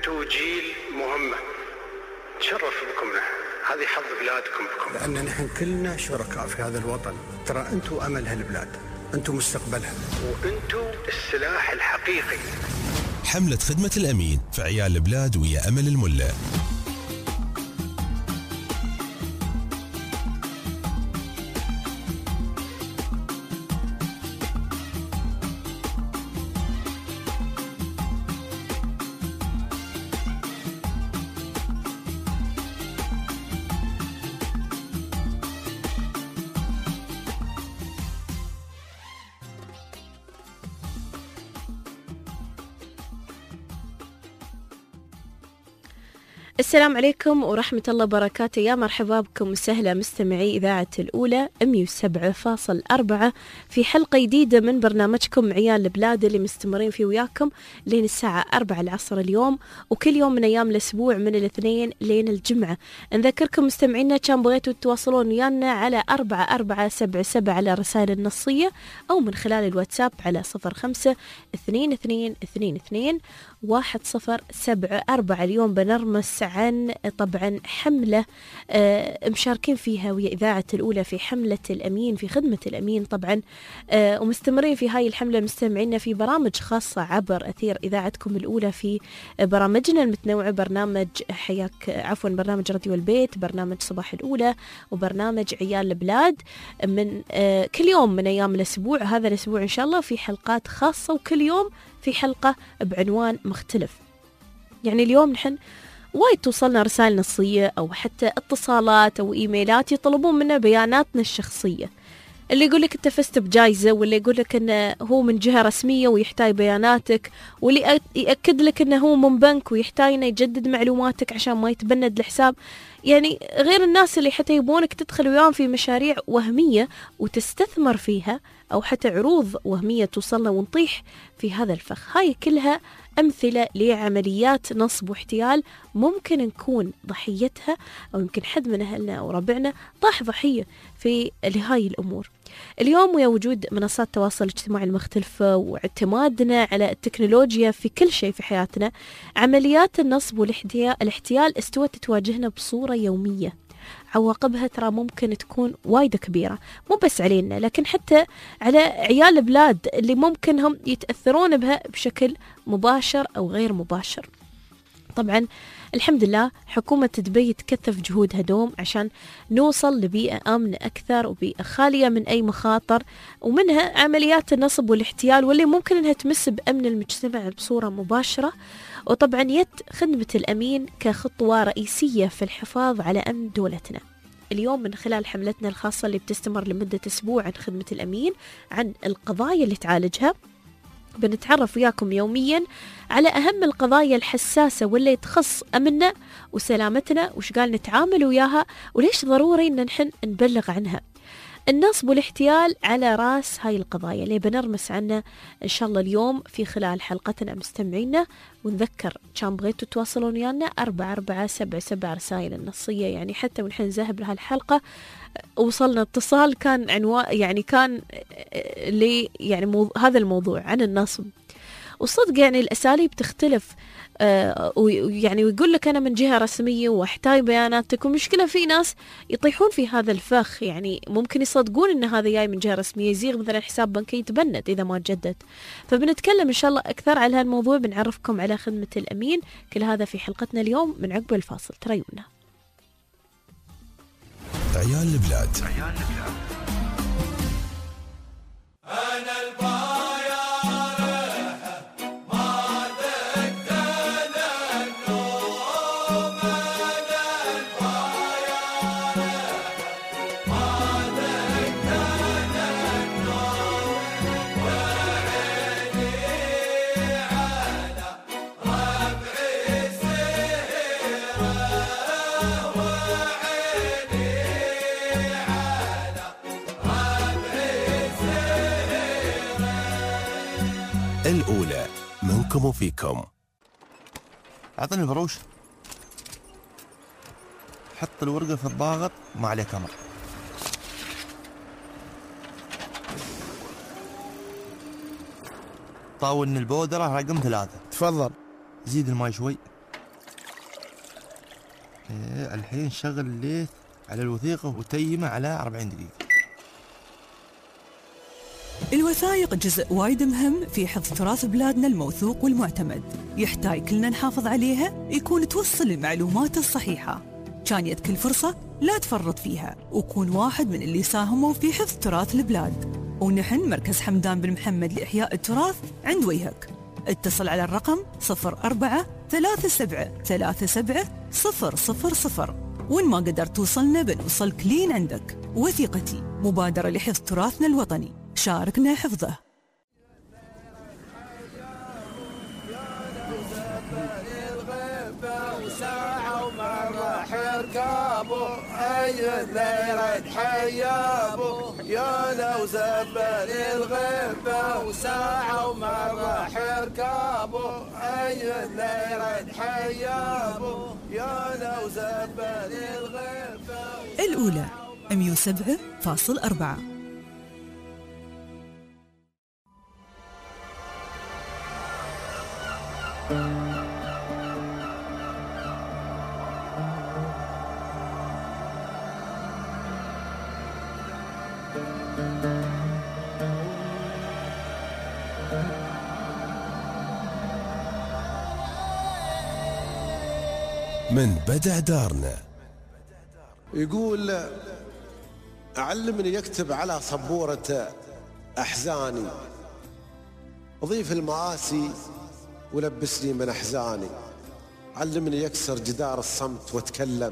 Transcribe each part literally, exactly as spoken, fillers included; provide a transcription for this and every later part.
أنتوا جيل مهمة، تشرف بكم، هذه حظ بلادكم بكم، لأن نحن كلنا شركاء في هذا الوطن. ترى أنتوا أمل هالبلاد، أنتوا مستقبلها، وأنتوا السلاح الحقيقي. حملة خدمة الأمين في عيال البلاد ويا أمل الملا. السلام عليكم ورحمة الله وبركاته. يا مرحبا بكم وسهلا مستمعي إذاعة الأولى مية وسبعة فاصل أربعة في حلقة جديدة من برنامجكم عيال البلاد اللي مستمرين فيه وياكم لين الساعة أربعة العصر اليوم، وكل يوم من أيام الأسبوع من الاثنين لين الجمعة. نذكركم مستمعينا كان بغيتوا تتواصلون ويانا على أربعة أربعة سبعة سبعة على الرسائل النصية أو من خلال الواتساب على صفر خمسة اثنين اثنين اثنين اثنين واحد صفر سبعة أربعة. اليوم بنرمس عن طبعا حملة آه مشاركين فيها ويا إذاعة الأولى في حملة الأمين، في خدمة الأمين طبعا، آه ومستمرين في هاي الحملة مستمعينا في برامج خاصة عبر أثير إذاعتكم الأولى في برامجنا المتنوعة، برنامج حياك عفوا برنامج راديو البيت، برنامج صباح الأولى، وبرنامج عيال البلاد من آه كل يوم من أيام الأسبوع. هذا الأسبوع إن شاء الله في حلقات خاصة وكل يوم في حلقة بعنوان مختلف. يعني اليوم نحن وايد توصلنا رسائل نصية أو حتى اتصالات أو إيميلات يطلبون منا بياناتنا الشخصية، اللي يقول لك أنت فزت بجائزة، واللي يقول لك أنه هو من جهة رسمية ويحتاج بياناتك، واللي يأكد لك أنه هو من بنك ويحتاج أنه يجدد معلوماتك عشان ما يتبند الحساب. يعني غير الناس اللي حتى يبونك تدخل وياهم في مشاريع وهمية وتستثمر فيها، أو حتى عروض وهمية توصلنا ونطيح في هذا الفخ. هاي كلها أمثلة لعمليات نصب واحتيال ممكن نكون ضحيتها، أو يمكن حد من أهلنا أو ربعنا طاح ضحية في لهاي الأمور. اليوم ويا وجود منصات التواصل الاجتماعي المختلفة واعتمادنا على التكنولوجيا في كل شيء في حياتنا، عمليات النصب والاحتيال استوت تواجهنا بصورة يومية. عواقبها ترى ممكن تكون وايد كبيرة، مو بس علينا لكن حتى على عيال البلاد اللي ممكن هم يتأثرون بها بشكل مباشر أو غير مباشر. طبعا الحمد لله حكومة دبي تكثف جهودها دوم عشان نوصل لبيئة آمنة أكثر وبيئة خالية من أي مخاطر، ومنها عمليات النصب والاحتيال واللي ممكن أنها تمس بأمن المجتمع بصورة مباشرة. وطبعا يد خدمة الأمين كخطوة رئيسية في الحفاظ على أمن دولتنا. اليوم من خلال حملتنا الخاصة اللي بتستمر لمدة أسبوع عن خدمة الأمين، عن القضايا اللي تعالجها، بنتعرف وياكم يوميا على أهم القضايا الحساسة واللي تخص أمننا وسلامتنا، وش قال نتعامل وياها، وليش ضروري إن نحن نبلغ عنها. النصب والاحتيال على رأس هاي القضايا اللي بنرمس عنها إن شاء الله اليوم في خلال حلقتنا مستمعينا. ونذكر كان بغيتوا تواصلون ويانا أربعة أربعة سبعة سبعة رسائل النصية، يعني حتى ونحن نذهب لهالحلقة وصلنا اتصال كان عنوان يعني كان لي يعني مو... هذا الموضوع عن النصب. وصدق يعني الأساليب تختلف، آه ويعني ويقول لك أنا من جهة رسمية واحتاج بياناتك، ومشكلة في ناس يطيحون في هذا الفخ، يعني ممكن يصدقون إن هذا جاي من جهة رسمية، يزيغ مثلا حساب بنكي يتبند إذا ما تجدد. فبنتكلم إن شاء الله أكثر على هالموضوع، بنعرفكم على خدمة الأمين، كل هذا في حلقتنا اليوم من عقب الفاصل. تريونا عيال البلاد. عيال البلاد. أنا الأولى منكم وفيكم. أعطني البروش، حط الورقة في الضاغط ما عليه كمر. طاولني البودرة رقم ثلاثة. تفضل. زيد الماء شوي. إيه الحين شغل الليث على الوثيقة وتيمة على أربعين دقيقة. الوثائق جزء وايد مهم في حفظ تراث بلادنا الموثوق والمعتمد، يحتاج كلنا نحافظ عليها، يكون توصل المعلومات الصحيحة. كان يد كل فرصة لا تفرط فيها، وكون واحد من اللي ساهموا في حفظ تراث البلاد. ونحن مركز حمدان بن محمد لإحياء التراث عند وجهك. اتصل على الرقم صفر أربعة ثلاثة سبعة ثلاثة سبعة صفر صفر صفر، وإن ما قدرت توصلنا بنوصلك لين عندك. وثيقتي مبادرة لحفظ تراثنا الوطني، شاركنا حفظه. ركابو اي الليل حيابو يا لو زبل الغيبه وساعه ومره حركابو اي الليل حيابو يا لو زبل الغيبه. الأولى مية وسبعة فاصل أربعة. من بدع دارنا. يقول علمني يكتب على صبورة أحزاني، أضيف المآسي ولبسني من أحزاني. علمني يكسر جدار الصمت واتكلم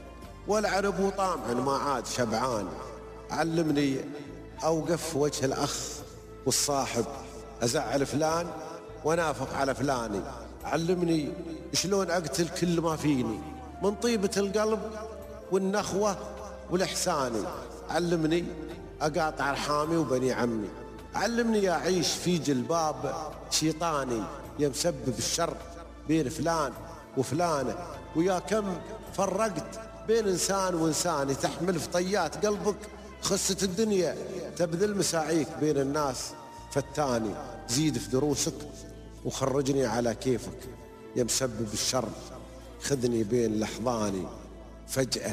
والعنب طامع ما عاد شبعان. علمني أوقف وجه الأخ والصاحب، أزعل فلان ونافق على فلاني. علمني شلون أقتل كل ما فيني من طيبة القلب والنخوة والإحساني. علمني أقاطع أرحامي وبني عمي. علمني أعيش في جلباب شيطاني يمسبب الشر بين فلان وفلانة. ويا كم فرقت بين إنسان وإنسان، تحمل في طيات قلبك خسة الدنيا، تبذل مساعيك بين الناس فتاني. زيد في دروسك وخرجني على كيفك يا مسبب الشر، خذني بين لحظاني. فجأة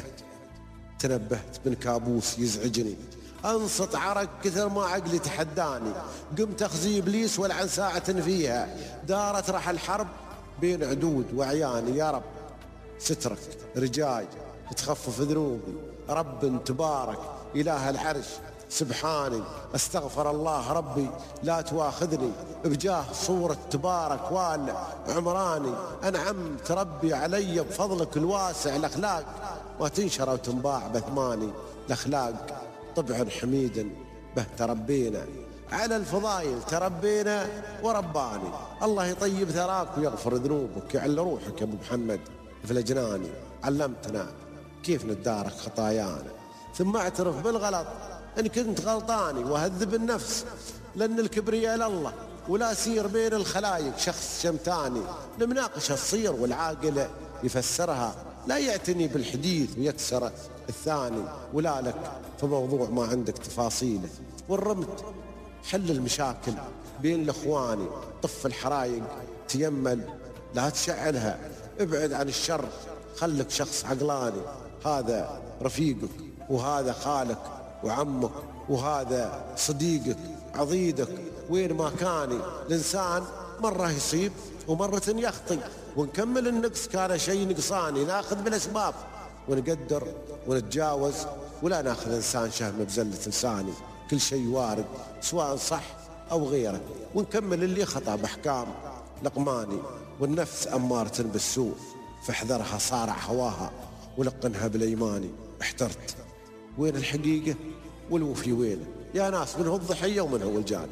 تنبهت من كابوس يزعجني، انصت عرق كثر ما عقلي تحداني. قمت اخزي ابليس ولعن ساعة فيها، دارت رح الحرب بين عدود وعياني. يا رب سترك رجاي تخفف ذنوبي، رب تبارك إله العرش سبحاني. استغفر الله ربي لا تواخذني، بجاه صورة تبارك وال عمراني. أنعم تربي علي بفضلك الواسع، الأخلاق ما تنشر وتنباع بثماني. الأخلاق طبع حميد به تربينا، على الفضايل تربينا ورباني. الله يطيب ثراك ويغفر ذنوبك، يعل روحك يا أبو محمد في الأجناني. علمتنا كيف نتدارك خطايانا، ثم اعترف بالغلط إن كنت غلطاني، وهذب النفس لأن الكبرياء لله، ولا سير بين الخلايق شخص شمتاني. نمناقش الصير والعاقل يفسرها، لا يعتني بالحديث ويكسر الثاني. ولا لك في موضوع ما عندك تفاصيله، والرمت حل المشاكل بين الأخواني. طف الحرايق تيمل لا تشعلها، ابعد عن الشر خلك شخص عقلاني. هذا رفيقك وهذا خالك وعمك وهذا صديقك عضيدك. وين ما كان الإنسان مرة يصيب ومرة يخطي، ونكمل النقص كان شيء نقصاني. ناخذ بالأسباب ونقدر ونتجاوز، ولا ناخذ إنسان شهم بزلة لساني. كل شيء وارد سواء صح أو غيره، ونكمل اللي خطأ بأحكام لقماني. والنفس أمارة بالسوء فاحذرها، صارع هواها ولقنها بالأيماني. احترت وين الحقيقة والوفي وينه؟ يا ناس من هو الضحية ومن هو الجاني؟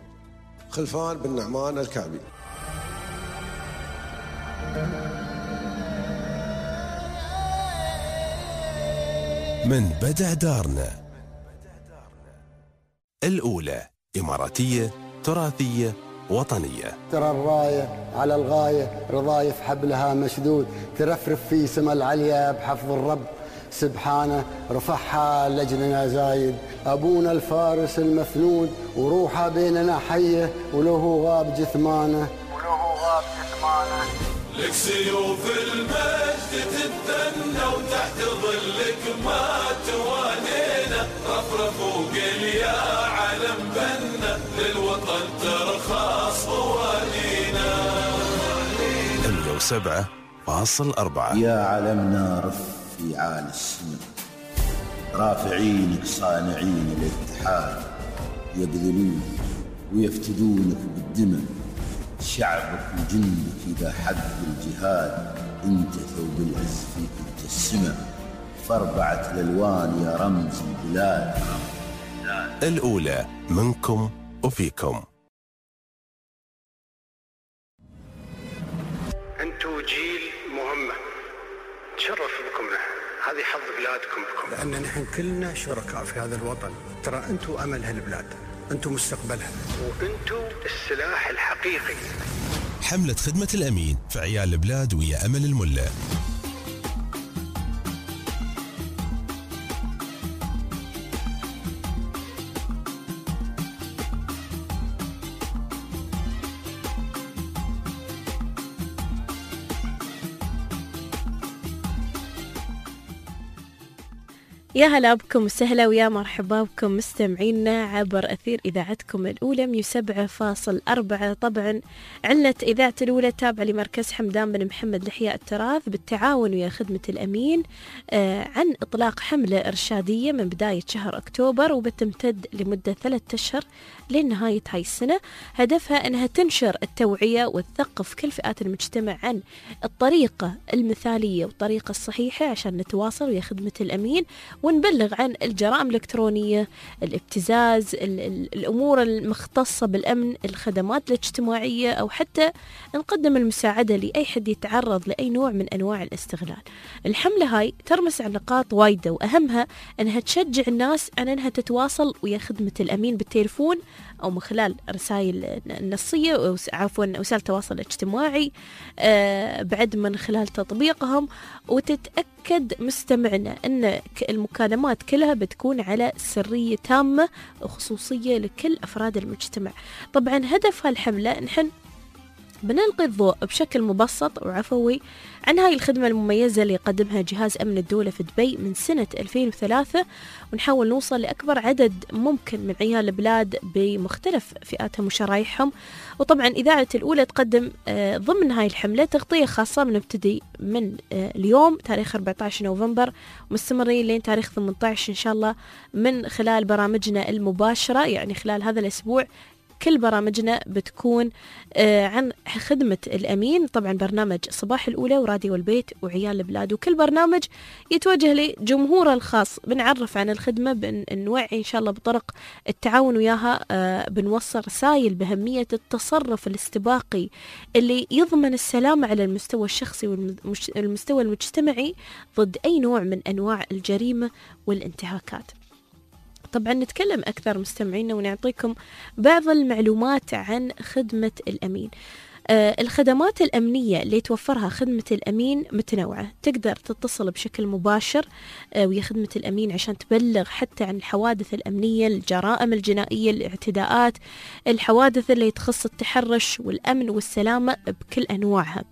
خلفان بن نعمان الكعبي. من بدع دارنا. الأولى إماراتية تراثية وطنية. ترى الراية على الغاية رضايف حبلها مشدود، ترفرف في سما العليا بحفظ الرب سبحانه. رفعها لجلنا زايد أبونا الفارس المفنود، وروحه بيننا حية ولو غاب جثمانه ولو غاب جثمانه. لك سيوف المجد تتدنى وتحت ظلك ما توانينا، رفرفوا قل يا علم بنا للوطن ترخص موالينا. مية وسبعة فاصل أربعة. يا علمنا رفي عال السماء، رافعينك صانعين الاتحاد، يبذلونك ويفتدونك بالدماء، شعبك وجندك إذا حق الجهاد، انت ثوب العز فيك التسمة، فاربعة الألوان يا رمز البلاد. الأولى منكم وفيكم. أنتوا جيل مهمة، تشرف بكم نحن، هذه حظ بلادكم بكم، لأن نحن كلنا شركاء في هذا الوطن. ترى أنتوا أمل هالبلاد، أنتوا مستقبلها، وأنتوا السلاح الحقيقي. حملة خدمة الأمين في عيال البلاد ويا أمل الملا. يا هلا بكم وسهلا ويا مرحبا بكم مستمعينا عبر أثير إذاعتكم الأولى مية وسبعة فاصل أربعة. طبعا علنت إذاعة الأولى تابعة لمركز حمدان بن محمد لإحياء التراث بالتعاون ويا خدمة الأمين آه عن إطلاق حملة إرشادية من بداية شهر أكتوبر وبتمتد لمدة ثلاثة أشهر لنهاية هاي السنة. هدفها أنها تنشر التوعية وتثقف كل فئات المجتمع عن الطريقة المثالية والطريقة الصحيحة عشان نتواصل ويا خدمة الأمين ونبلغ عن الجرائم الإلكترونية، الابتزاز، ال ال الأمور المختصة بالأمن، الخدمات الاجتماعية، أو حتى نقدم المساعدة لأي حد يتعرض لأي نوع من أنواع الاستغلال. الحملة هاي ترمس على نقاط وايدة، وأهمها أنها تشجع الناس أن أنها تتواصل ويا خدمة الأمين بالتليفون أو من خلال رسائل نصية أو عفوا وسائل التواصل الاجتماعي، آه بعد من خلال تطبيقهم، وتتأكد مستمعنا أن المكالمات كلها بتكون على سرية تامة وخصوصية لكل أفراد المجتمع. طبعا هدف هالحملة نحن بنلقي الضوء بشكل مبسط وعفوي عن هاي الخدمة المميزة اللي يقدمها جهاز أمن الدولة في دبي من سنة ألفين وثلاثة، ونحاول نوصل لأكبر عدد ممكن من عيال البلاد بمختلف فئاتهم وشرايحهم. وطبعا إذاعة الأولى تقدم ضمن هاي الحملة تغطية خاصة بنبتدي من اليوم تاريخ أربعة عشر نوفمبر مستمرين لين تاريخ ثمانية عشر إن شاء الله من خلال برامجنا المباشرة. يعني خلال هذا الأسبوع كل برامجنا بتكون آه عن خدمة الأمين، طبعا برنامج صباح الأولى وراديو البيت وعيال البلاد، وكل برنامج يتوجه لجمهوره الخاص. بنعرف عن الخدمة، بنوعي إن شاء الله بطرق التعاون وياها، آه بنوصل رسائل بأهمية التصرف الاستباقي اللي يضمن السلامة على المستوى الشخصي والمستوى المجتمعي ضد أي نوع من أنواع الجريمة والانتهاكات. طبعا نتكلم أكثر مستمعينا ونعطيكم بعض المعلومات عن خدمة الأمين. آه الخدمات الأمنية اللي توفرها خدمة الأمين متنوعة، تقدر تتصل بشكل مباشر آه ويا خدمة الأمين عشان تبلغ حتى عن الحوادث الأمنية، الجرائم الجنائية، الاعتداءات، الحوادث اللي تخص التحرش والأمن والسلامة بكل أنواعها.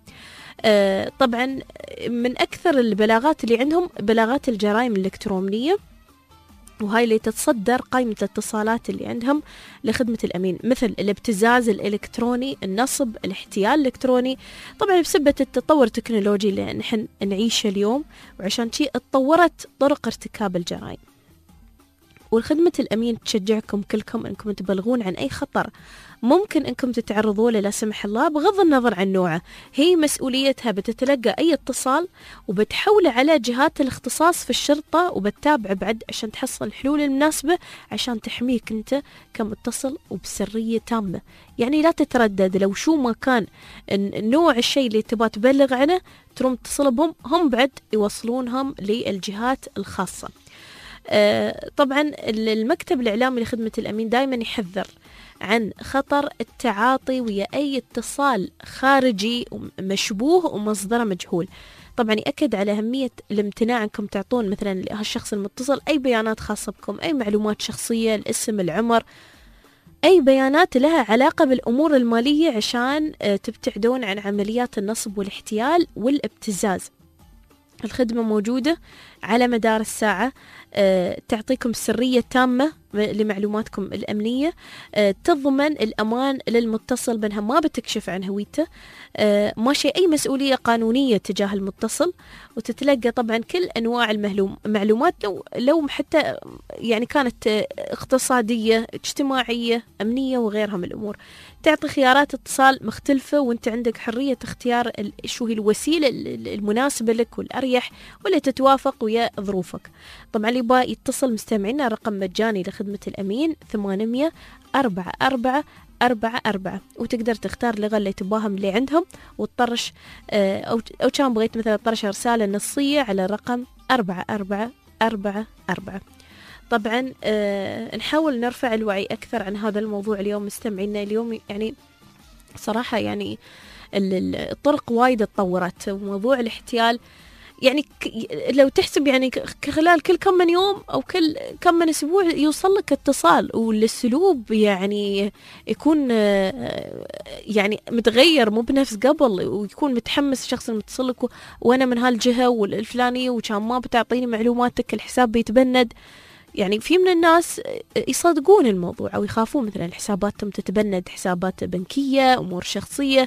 آه طبعا من أكثر البلاغات اللي عندهم بلاغات الجرائم الإلكترونية، وهاي اللي تتصدر قائمة الاتصالات اللي عندهم لخدمة الأمين، مثل الابتزاز الإلكتروني، النصب، الاحتيال الإلكتروني. طبعا بسبة التطور التكنولوجي اللي نحن نعيشه اليوم، وعشان شيء اتطورت طرق ارتكاب الجرائم. والخدمة الأمين تشجعكم كلكم أنكم تبلغون عن أي خطر ممكن أنكم تتعرضوا له لا سمح الله بغض النظر عن نوعه. هي مسؤوليتها بتتلقى أي اتصال وبتحوله على جهات الاختصاص في الشرطة، وبتتابع بعد عشان تحصل الحلول المناسبة عشان تحميك أنت كمتصل وبسرية تامة. يعني لا تتردد، لو شو ما كان نوع الشيء اللي تبغى تبلغ عنه تروم تتصل بهم، هم بعد يوصلونهم للجهات الخاصة. آه طبعا المكتب الإعلامي لخدمة الأمين دائما يحذر عن خطر التعاطي ويا أي اتصال خارجي مشبوه ومصدره مجهول. طبعا يأكد على أهمية الامتناع أنكم تعطون مثلا لهالشخص المتصل أي بيانات خاصة بكم، أي معلومات شخصية، الاسم، العمر، أي بيانات لها علاقة بالأمور المالية عشان تبتعدون عن عمليات النصب والاحتيال والابتزاز. الخدمة موجودة على مدار الساعة، تعطيكم سرية تامة لمعلوماتكم الأمنية، تضمن الأمان للمتصل بأنها ما بتكشف عن هويته، ماشي أي مسؤولية قانونية تجاه المتصل، وتتلقى طبعا كل أنواع المعلومات لو لو حتى يعني كانت اقتصادية اجتماعية أمنية وغيرها من الأمور. تعطي خيارات اتصال مختلفة، وانت عندك حرية اختيار شو هي الوسيلة المناسبة لك والأريح واللي تتوافق ويا ظروفك. طبعا اللي يبغى يتصل مستمعينا رقم مجاني لخدمة الأمين ثمانمية أربعة أربعة أربعة أربعة، وتقدر تختار اللغة اللي تباها من اللي عندهم وتطرش أو أو كان بغيت مثلا تطرش رسالة نصية على رقم أربعة أربعة أربعة أربعة. طبعا أه نحاول نرفع الوعي أكثر عن هذا الموضوع اليوم مستمعينا. اليوم يعني صراحة يعني الطرق وايد اتطورت، وموضوع الاحتيال يعني لو تحسب يعني خلال كل كم من يوم أو كل كم من أسبوع يوصل لك اتصال، والسلوب يعني يكون يعني متغير مو بنفس قبل، ويكون متحمس الشخص المتصل لك وأنا من هالجهة والفلانية وكان ما بتعطيني معلوماتك الحساب بيتبند. يعني في من الناس يصدقون الموضوع أو يخافون مثلا حساباتهم تتبند، حسابات بنكية، أمور شخصية،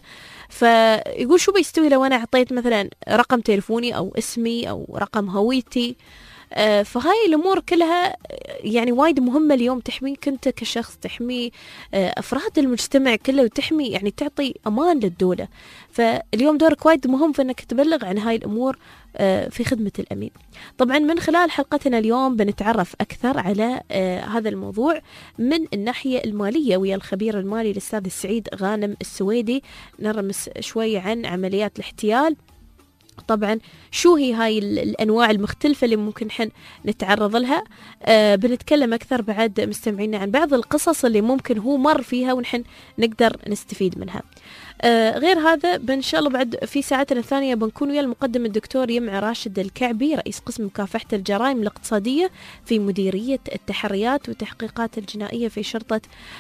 فيقول شو بيستوي لو أنا أعطيت مثلا رقم تليفوني أو اسمي أو رقم هويتي. فهاي الأمور كلها يعني وايد مهمة اليوم، تحميك أنت كشخص، تحمي أفراد المجتمع كله، وتحمي يعني تعطي أمان للدولة. فاليوم دورك وايد مهم في أنك تبلغ عن هاي الأمور في خدمة الأمين. طبعا من خلال حلقتنا اليوم بنتعرف أكثر على هذا الموضوع من الناحية المالية ويا الخبير المالي الأستاذ السعيد غانم السويدي، نرمس شوي عن عمليات الاحتيال. طبعا شو هي هاي الأنواع المختلفة اللي ممكن حن نتعرض لها. آه بنتكلم أكثر بعد مستمعين عن بعض القصص اللي ممكن هو مر فيها ونحن نقدر نستفيد منها. آه غير هذا إن شاء الله بعد في ساعتنا الثانية بنكون ويا المقدم الدكتور يمع راشد الكعبي، رئيس قسم مكافحة الجرائم الاقتصادية في مديرية التحريات والتحقيقات الجنائية في شرطة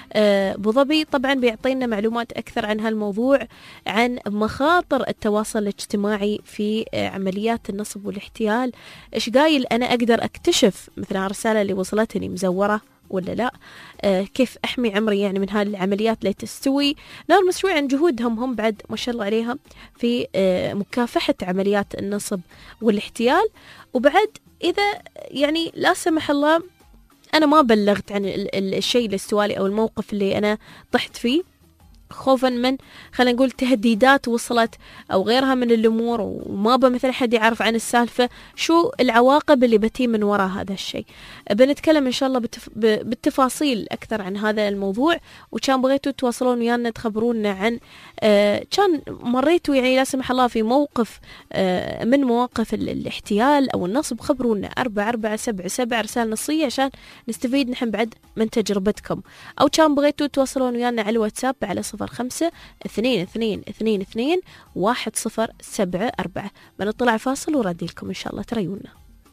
آه أبو ظبي. طبعا بيعطينا معلومات أكثر عن هالموضوع، عن مخاطر التواصل الاجتماعي في آه عمليات النصب والاحتيال. إيش قايل أنا أقدر أكتشف مثلا الرسالة اللي وصلتني مزورة ولا لا، آه كيف أحمي عمري يعني من هالعمليات اللي تستوي. نرمس شوي عن جهودهم هم بعد ما شاء الله عليها في آه مكافحة عمليات النصب والاحتيال. وبعد إذا يعني لا سمح الله أنا ما بلغت عن الشيء اللي استوالي أو الموقف اللي أنا طحت فيه، خوفا من خلينا نقول تهديدات وصلت أو غيرها من الأمور، وما بمثل حد يعرف عن السالفة، شو العواقب اللي بتي من وراء هذا الشيء. بنتكلم إن شاء الله بتف... بالتفاصيل أكثر عن هذا الموضوع. وكان بغيتوا تواصلون ويانا تخبرونا عن آه كان مريتوا يعني لا سمح الله في موقف آه من مواقف الاحتيال أو النصب، خبرونا أربعة أربعة سبعة سبعة رسالة نصية عشان نستفيد نحن بعد من تجربتكم. أو كان بغيتوا تواصلون ويانا على الواتساب على صفر خمسة اثنين اثنين اثنين اثنين واحد صفر سبعة أربعة. بنطلع فاصل وردي لكم إن شاء الله تريونا.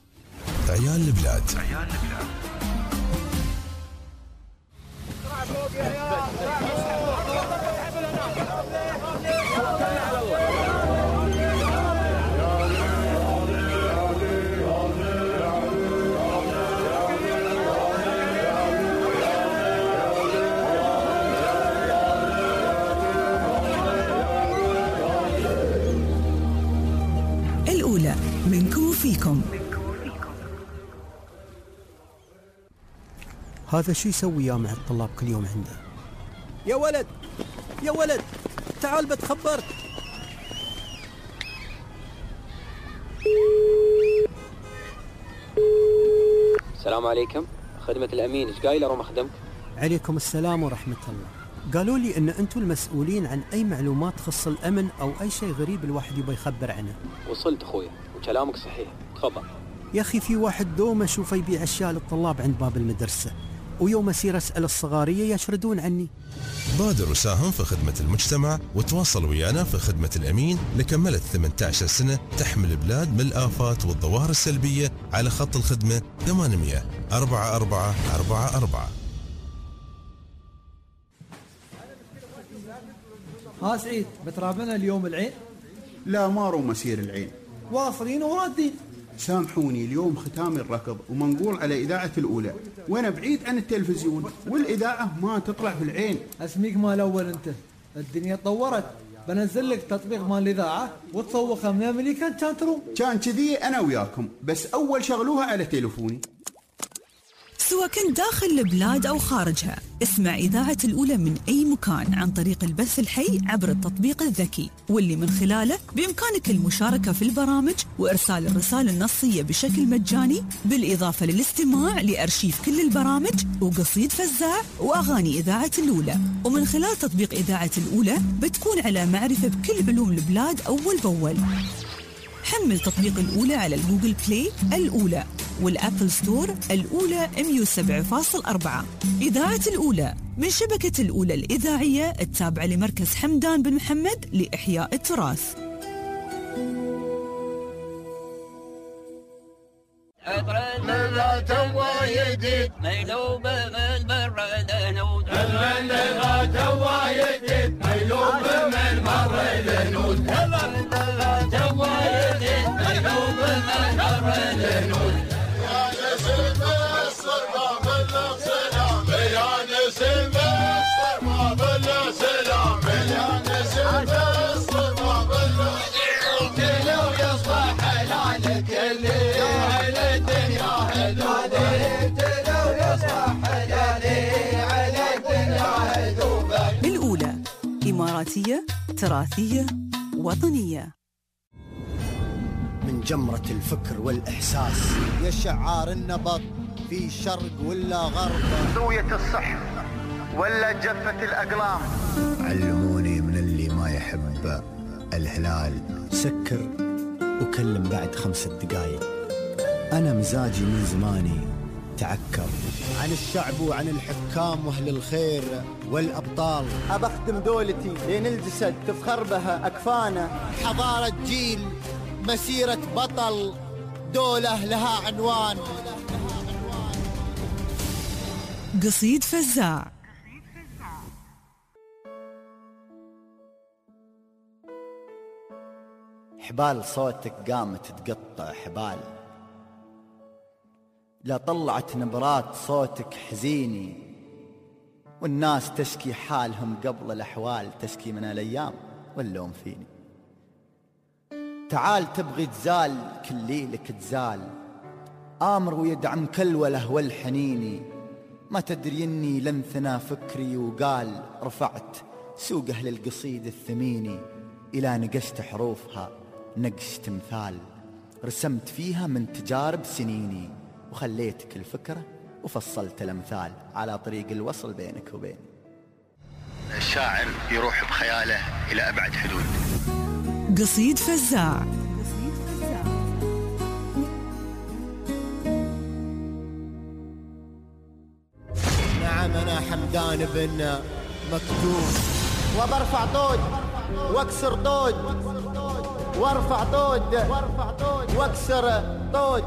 عيال البلاد. الأولى منكم وفيكم. هذا شو يسوي يا مع الطلاب كل يوم عنده؟ يا ولد يا ولد تعال بتخبرك. السلام عليكم، خدمة الأمين، إيش قايل أروم أخدمك؟ عليكم السلام ورحمة الله. قالوا لي إن أنتم المسؤولين عن أي معلومات تخص الأمن أو أي شيء غريب الواحد يبغى يخبر عنه. وصلت أخويا وكلامك صحيح، تفضل. يا أخي في واحد دوم أشوفه يبيع أشياء للطلاب عند باب المدرسة، ويوم أسير أسأل الصغارية يشردون عني. بادر وساهم في خدمة المجتمع وتواصل ويانا في خدمة الأمين لكملت ثمانية عشر سنة تحمل البلاد من الآفات والظواهر السلبية على خط الخدمة ثمانمية أربعة أربعة أربعة أربعة. ها سعيد، بترابنا اليوم العين؟ لا، ما رو مسير العين، واصلين ورادين. سامحوني، اليوم ختام الركض ومنقول على إذاعة الأولى، وأنا بعيد عن التلفزيون والإذاعة ما تطلع في العين. اسميك مال الأول أنت، الدنيا تطورت، بنزل لك تطبيق مال الإذاعة وتسوقها من أمريكا كان تروم. كان كذي أنا وياكم، بس أول شغلوها على تلفوني. سواء كنت داخل البلاد أو خارجها، اسمع إذاعة الأولى من أي مكان عن طريق البث الحي عبر التطبيق الذكي، واللي من خلاله بإمكانك المشاركة في البرامج وإرسال الرسائل النصية بشكل مجاني، بالإضافة للاستماع لأرشيف كل البرامج وقصيد فزاع وأغاني إذاعة الأولى. ومن خلال تطبيق إذاعة الأولى بتكون على معرفة بكل علوم البلاد أول بأول. حمل تطبيق الأولى على الجوجل بلاي الأولى والأبل ستور الأولى مية وسبعة فاصلة أربعة. إذاعة الأولى من شبكة الأولى الإذاعية التابعة لمركز حمدان بن محمد لإحياء التراث. الأولى إماراتية، تراثية، وطنية. من جمرة الفكر والإحساس يا شعار النبض في شرق ولا غرب، زوية الصح ولا جفة الأقلام. علموني من اللي ما يحب الهلال سكر وكلم بعد خمسة دقايق. أنا مزاجي من زماني تعكر عن الشعب وعن الحكام وأهل الخير والأبطال. أبخدم دولتي لين الجسد تفخر بها أكفانا. حضارة جيل، مسيرة بطل، دولة لها عنوان. قصيد فزاع. حبال صوتك قامت تقطع حبال، لا طلعت نبرات صوتك حزيني، والناس تشكي حالهم قبل الأحوال تشكي من الأيام واللوم فيني. تعال تبغي تزال كل ليلك تزال، آمر ويدعم كل وله والحنيني. ما تدري اني لنثنا فكري وقال رفعت سوق أهل القصيد الثميني، إلى نقشت حروفها نقش تمثال، رسمت فيها من تجارب سنيني، وخليتك الفكرة وفصلت الأمثال على طريق الوصل بينك وبيني. الشاعر يروح بخياله إلى أبعد حدود. قصيد فزاع. نعم أنا حمدان بن مكتوم، وبرفع طود واكسر طود، وارفع طود واكسر طود،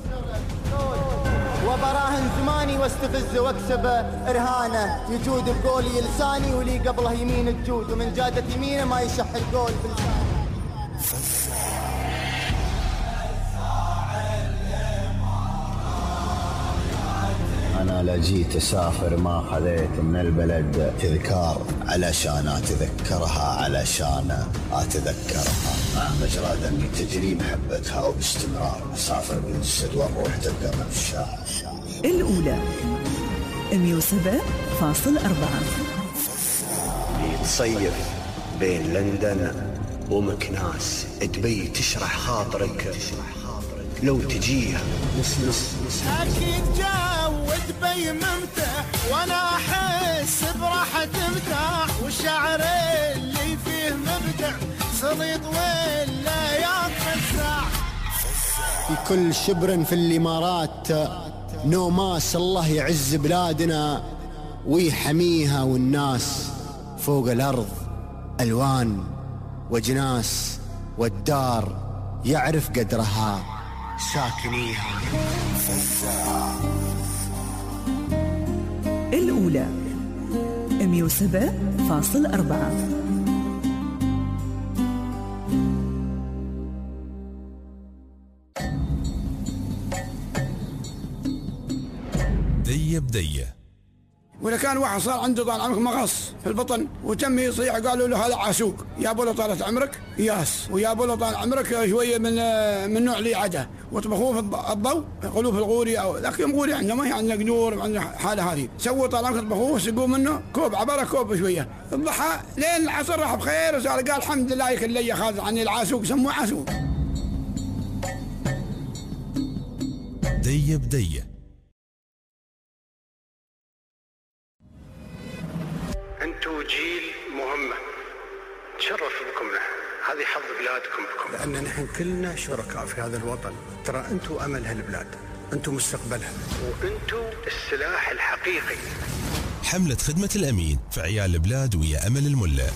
وبراهن زماني واستفز واكسب رهانه. يجود بقولي لساني ولي قبله يمين الجود، ومن جادة يمينه ما يشح القول بلسانه. أنا لجيت أسافر ما خذيت من البلد تذكار، علشان أتذكرها علشان أتذكرها. مع مجرى دمي تجري محبتها وباستمرار أسافر بالجسد والروح تبقى من الشاعر. الأولى مية وسبعة فاصلة أربعة. يتصيف بين لندن ومكناس، دبي تشرح خاطرك لو تجيها. أكيد جو دبي ممتع، وأنا أحس براحة مرتاح، والشعر اللي فيه مبدع صليط ولا ينفزع. في كل شبر في الإمارات نوماس، الله يعز بلادنا ويحميها، والناس فوق الأرض ألوان وجناس، والدار يعرف قدرها ساكنيها. الأولى مية وسبعة فاصلة أربعة. دية بدية. ولا كان واحد صار عنده طال عمرك مغص في البطن وتم يصيح قالوا له هذا عاسوق، يابوا له طالت عمرك ياس، ويابوا له طال عمرك شويه من من نوع لي عده وطبخوه في الضوء يقولوه في الغوري او ذاك يوم غوري عندنا ما هي عندنا قدور عندنا حاله هذه، سووا طال عمرك طبخوه سقوا منه كوب عباره كوب شويه، الضحى لين العصر راح بخير وصار قال الحمد لله يكل لي خاذ عني العاسوق سموه عاسوق. دية بدية. أنتوا جيل مهمة تشرف بكم نحن، هذه حظ بلادكم بكم، لأن نحن كلنا شركاء في هذا الوطن، ترى أنتوا أمل هالبلاد، أنتوا مستقبلها، وأنتوا السلاح الحقيقي. حملة خدمة الأمين في عيال البلاد ويا أمل الملا.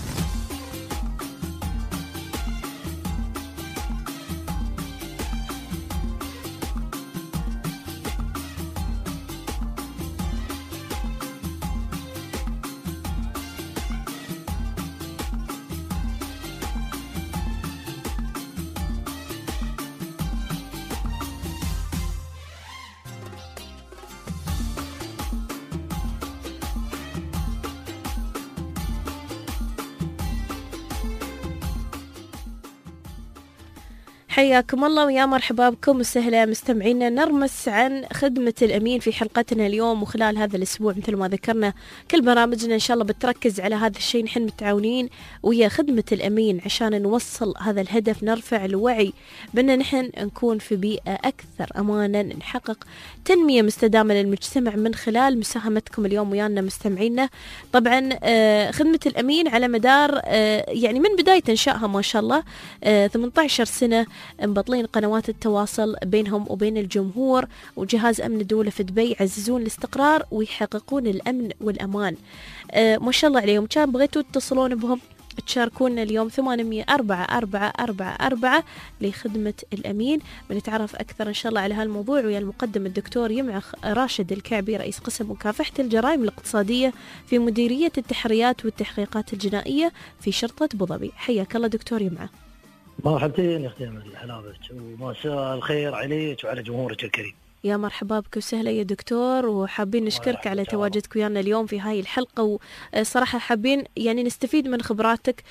حياكم الله ويا مرحبا بكم وسهلا مستمعينا. نرمس عن خدمة الأمين في حلقتنا اليوم، وخلال هذا الأسبوع مثل ما ذكرنا كل برامجنا إن شاء الله بتركز على هذا الشيء. نحن متعاونين ويا خدمة الأمين عشان نوصل هذا الهدف، نرفع الوعي بأن نحن نكون في بيئة أكثر أمانا، نحقق تنمية مستدامة للمجتمع من خلال مساهمتكم اليوم ويانا مستمعينا. طبعا خدمة الأمين على مدار يعني من بداية إنشائها ما شاء الله ثمانية عشر سنة مبطلين قنوات التواصل بينهم وبين الجمهور، وجهاز أمن الدولة في دبي يعززون الاستقرار ويحققون الأمن والأمان. آه ما شاء الله عليهم. كان بغيتوا تتصلون بهم تشاركونا اليوم ثمانية أربعة أربعة أربعة أربعة لخدمة الأمين. بنتعرف أكثر إن شاء الله على هالموضوع ويا المقدم الدكتور يمعخ راشد الكعبي، رئيس قسم مكافحة الجرائم الاقتصادية في مديرية التحريات والتحقيقات الجنائية في شرطة أبو ظبي. حياك الله دكتور يمعخ. مرحبتين يا اختي امل، حلابك ومساء الخير عليك وعلى جمهورك الكريم. يا مرحبا بك وسهلا يا دكتور، وحابين نشكرك على تواجدك ويانا اليوم في هاي الحلقة، وصراحة حابين يعني نستفيد من خبراتك